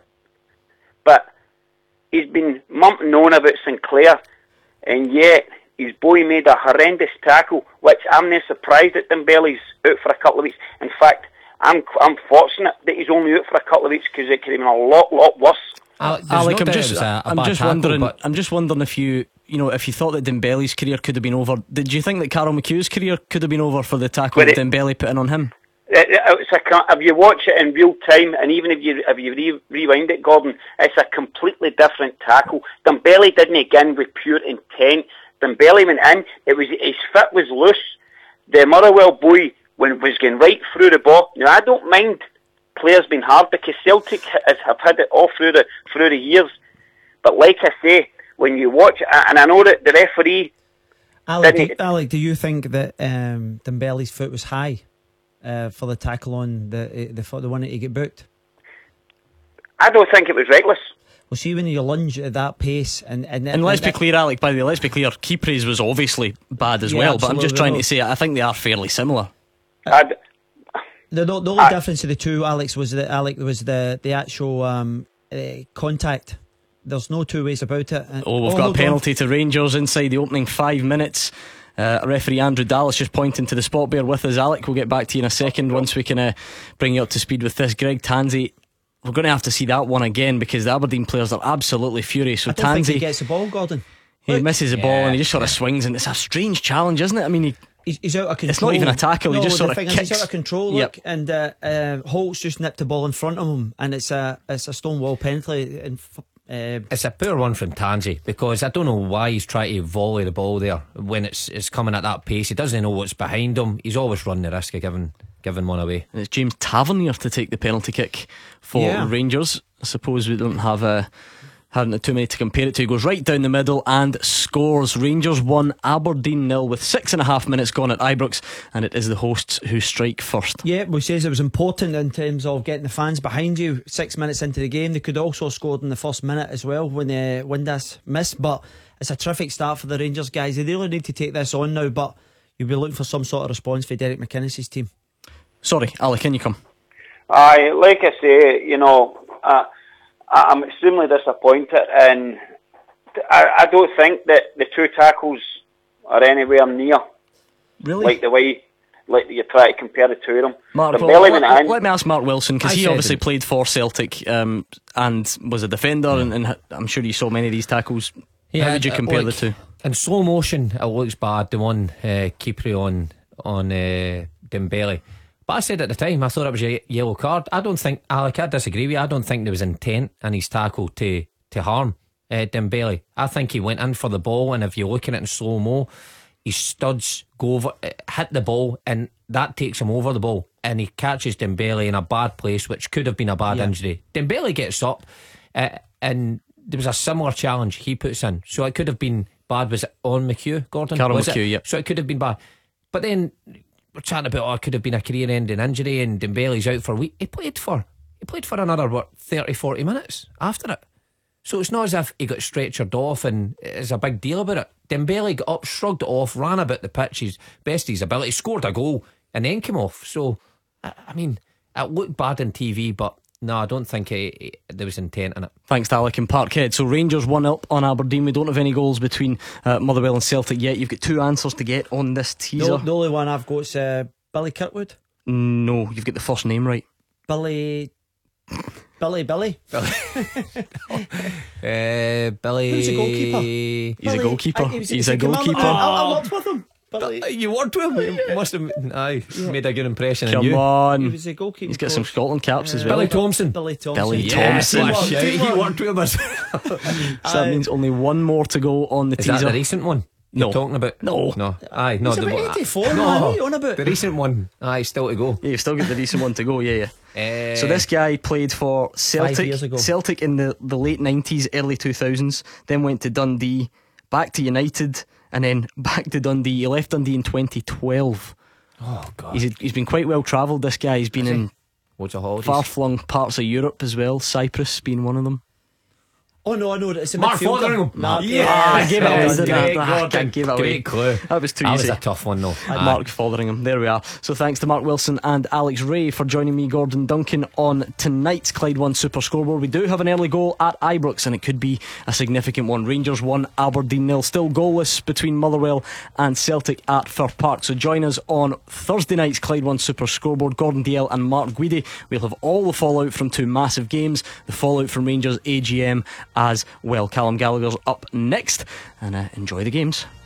U: But he's been mumping on about Sinclair, and yet his boy made a horrendous tackle, which I'm not surprised that Dembele's out for a couple of weeks. In fact, I'm I'm fortunate that he's only out for a couple of weeks, because it could have been a lot, lot worse.
B: Alec,
D: no
B: I'm
D: doubt it
B: just,
D: was a- a
B: I'm
D: bad
B: just
D: tackle,
B: wondering.
D: but-
B: I'm just wondering if you, you know, if you thought that Dembele's career could have been over. Did you think that Carol McHugh's career could have been over for the tackle
U: But
B: that
U: it-
B: Dembele put in on him?
U: It, it, it's a, if you watch it in real time, and even if you if you re, rewind it, Gordon, it's a completely different tackle. Dembele didn't get in with pure intent. Dembele went in, it was his foot was loose. The Motherwell boy when was going right through the ball. Now I don't mind players being hard, because Celtic has have had it all through the through the years. But like I say, when you watch it, and I know that the referee,
C: Alec,
U: didn't-
C: do, Alec, do you think that um, Dembele's foot was high uh, for the tackle on the the the one that he get booked?
U: I don't think it was reckless.
C: Well, see, when you lunge at that pace, and and,
B: And let's be
C: and-
B: clear, Alec. By the way, let's be clear. Kiepra's was obviously bad as
C: Yeah,
B: well, but I'm just
C: absolutely.
B: trying
C: No.
B: to say I think they are fairly similar.
U: I'd,
C: The, the, the only difference of the two, Alex, was that Alec was the the actual um, uh, contact. There's no two ways about it. And-
B: Oh, we've got a
C: hold on.
B: penalty to Rangers inside the opening five minutes. Uh, referee Andrew Dallas just pointing to the spot. Bear with us, Alec. We'll get back to you in a second once we can uh, bring you up to speed with this. Greg Tansey, we're going to have to see that one again, because the Aberdeen players are absolutely furious. So
C: I don't think he
B: Tansey,
C: gets the ball, Gordon.
B: he misses the ball
C: Yeah.
B: and he just sort of swings, and it's a strange challenge, isn't it? I mean, he,
C: He's, he's out of control.
B: It's not even a tackle, he
C: No,
B: just
C: the
B: sort of
C: thing is,
B: kicks.
C: he's out of control.
B: Yep.
C: Look, and uh, uh, Holt's just nipped the ball in front of him, and it's a it's a stone wall penalty. And uh,
D: It's a poor one from Tansey, because I don't know why he's trying to volley the ball there when it's it's coming at that pace. He doesn't know what's behind him. He's always running the risk of giving giving one away.
B: And it's James Tavernier to take the penalty kick for
D: Yeah.
B: Rangers. I suppose we don't have a hadn't too many to compare it to. He goes right down the middle and scores. Rangers one, Aberdeen nil, with six and a half minutes gone at Ibrox, and it is the hosts who strike first.
C: yeah, we says it was important in terms of getting the fans behind you. Six minutes into the game, they could also have scored in the first minute as well when uh, Windass missed. But it's a terrific start for the Rangers guys. They really need to take this on now, but you'll be looking for some sort of response for Derek McInnes' team.
B: Sorry, Ali, can you come?
U: Aye, like I say, you know, uh, I'm extremely disappointed, and I, I don't think that the two tackles are anywhere near
B: really
U: like the way like you try to compare the two of them.
B: Mark,
U: The
B: well,
U: belly
B: let,
U: went in.
B: let me ask Mark Wilson, because
D: I
B: he
D: said
B: obviously
D: it.
B: played for Celtic um, and was a defender, and, and I'm sure you saw many of these tackles. How would you
D: uh,
B: compare
D: look,
B: the two?
D: In slow motion, it looks bad. The one uh, Kipri on on uh, Dembele. But I said at the time, I thought it was a yellow card. I don't think, Alec, I disagree with you. I don't think there was intent in his tackle to to harm uh, Dembele. I think he went in for the ball, and if you look at it in slow mo, his studs go over, uh, hit the ball, and that takes him over the ball, and he catches Dembele in a bad place, which could have been a bad
C: Yeah.
D: injury. Dembele gets up, uh, and there was a similar challenge he puts in, so it could have been bad. Was it on McHugh, Gordon?
B: Carol
D: Was it?
B: McHugh, yep.
D: So it could have been bad. But then we're chatting about, oh, it could have been a career-ending injury, and Dembele's out for a week. He played for he played for another what thirty, forty minutes after it. So it's not as if he got stretchered off and it's a big deal about it. Dembele got up, shrugged it off, ran about the pitch, his best of his ability, scored a goal, and then came off. So I, I mean, it looked bad on T V, but no, I don't think it, it, there was intent in it.
B: Thanks to Alec in Parkhead. So Rangers one up on Aberdeen. We don't have any goals between uh, Motherwell and Celtic yet. You've got two answers to get on this teaser.
C: The, the only one I've got is uh, Billy Kirkwood.
B: No, you've got the first name right.
C: Billy. Billy, Billy.
D: Billy. uh, Billy.
C: Who's a goalkeeper?
B: He's
C: Billy.
B: a goalkeeper.
C: I- he was-
B: He's
C: was
B: a
C: he came out
B: goalkeeper.
C: with- I, I worked with him. Billy.
D: Uh, You worked with him. You must have. Aye, made a good impression.
B: Come
D: on you.
B: on.
C: He was a goalkeeper.
B: He's got some Scotland caps as
C: Uh,
B: well.
D: Billy Thompson.
C: Billy Thompson.
B: Billy
D: Yes,
B: Thompson.
D: what a shout. He
C: Teamwork.
D: worked with us.
B: So that means only one more to go on the
D: Is
B: teaser.
D: that the recent one?
B: No.
D: You're talking about?
B: No.
D: No. Aye, no.
C: He's
D: the,
C: about eighty-four, man.
D: no,
C: What are you on about?
D: The recent one. Aye, still to go.
B: Yeah, you've still got the recent one to go. Yeah, yeah.
D: Uh,
B: So this guy played for Celtic,
C: years ago.
B: Celtic in the, the late nineties, early two thousands. Then went to Dundee, back to United, and then back to Dundee. He left Dundee in twenty twelve.
D: Oh God.
B: He's he's been quite well travelled. This guy. He's been in
D: What's a holidays?
B: far flung parts of Europe as well. Cyprus being one of them.
C: Oh no, I know it's a
D: Mark
C: midfielder.
D: Fotheringham.
C: Nah,
D: Yeah,
B: Ah, I gave it away.
D: Great,
B: didn't I? Ah,
D: Gordon.
B: I gave it away.
D: Great clue.
B: That was too
D: That
B: easy.
D: was a tough one though. Aye.
B: Mark Fotheringham. There we are. So thanks to Mark Wilson and Alex Ray for joining me, Gordon Duncan, on tonight's Clyde One Super Scoreboard. We do have an early goal at Ibrox, and it could be a significant one. Rangers one, Aberdeen nil. Still goalless between Motherwell and Celtic at Fir Park. So join us on Thursday night's Clyde One Super Scoreboard. Gordon D L and Mark Guidi. We'll have all the fallout from two massive games. The fallout from Rangers A G M as well. Callum Gallagher's up next, and uh, enjoy the games.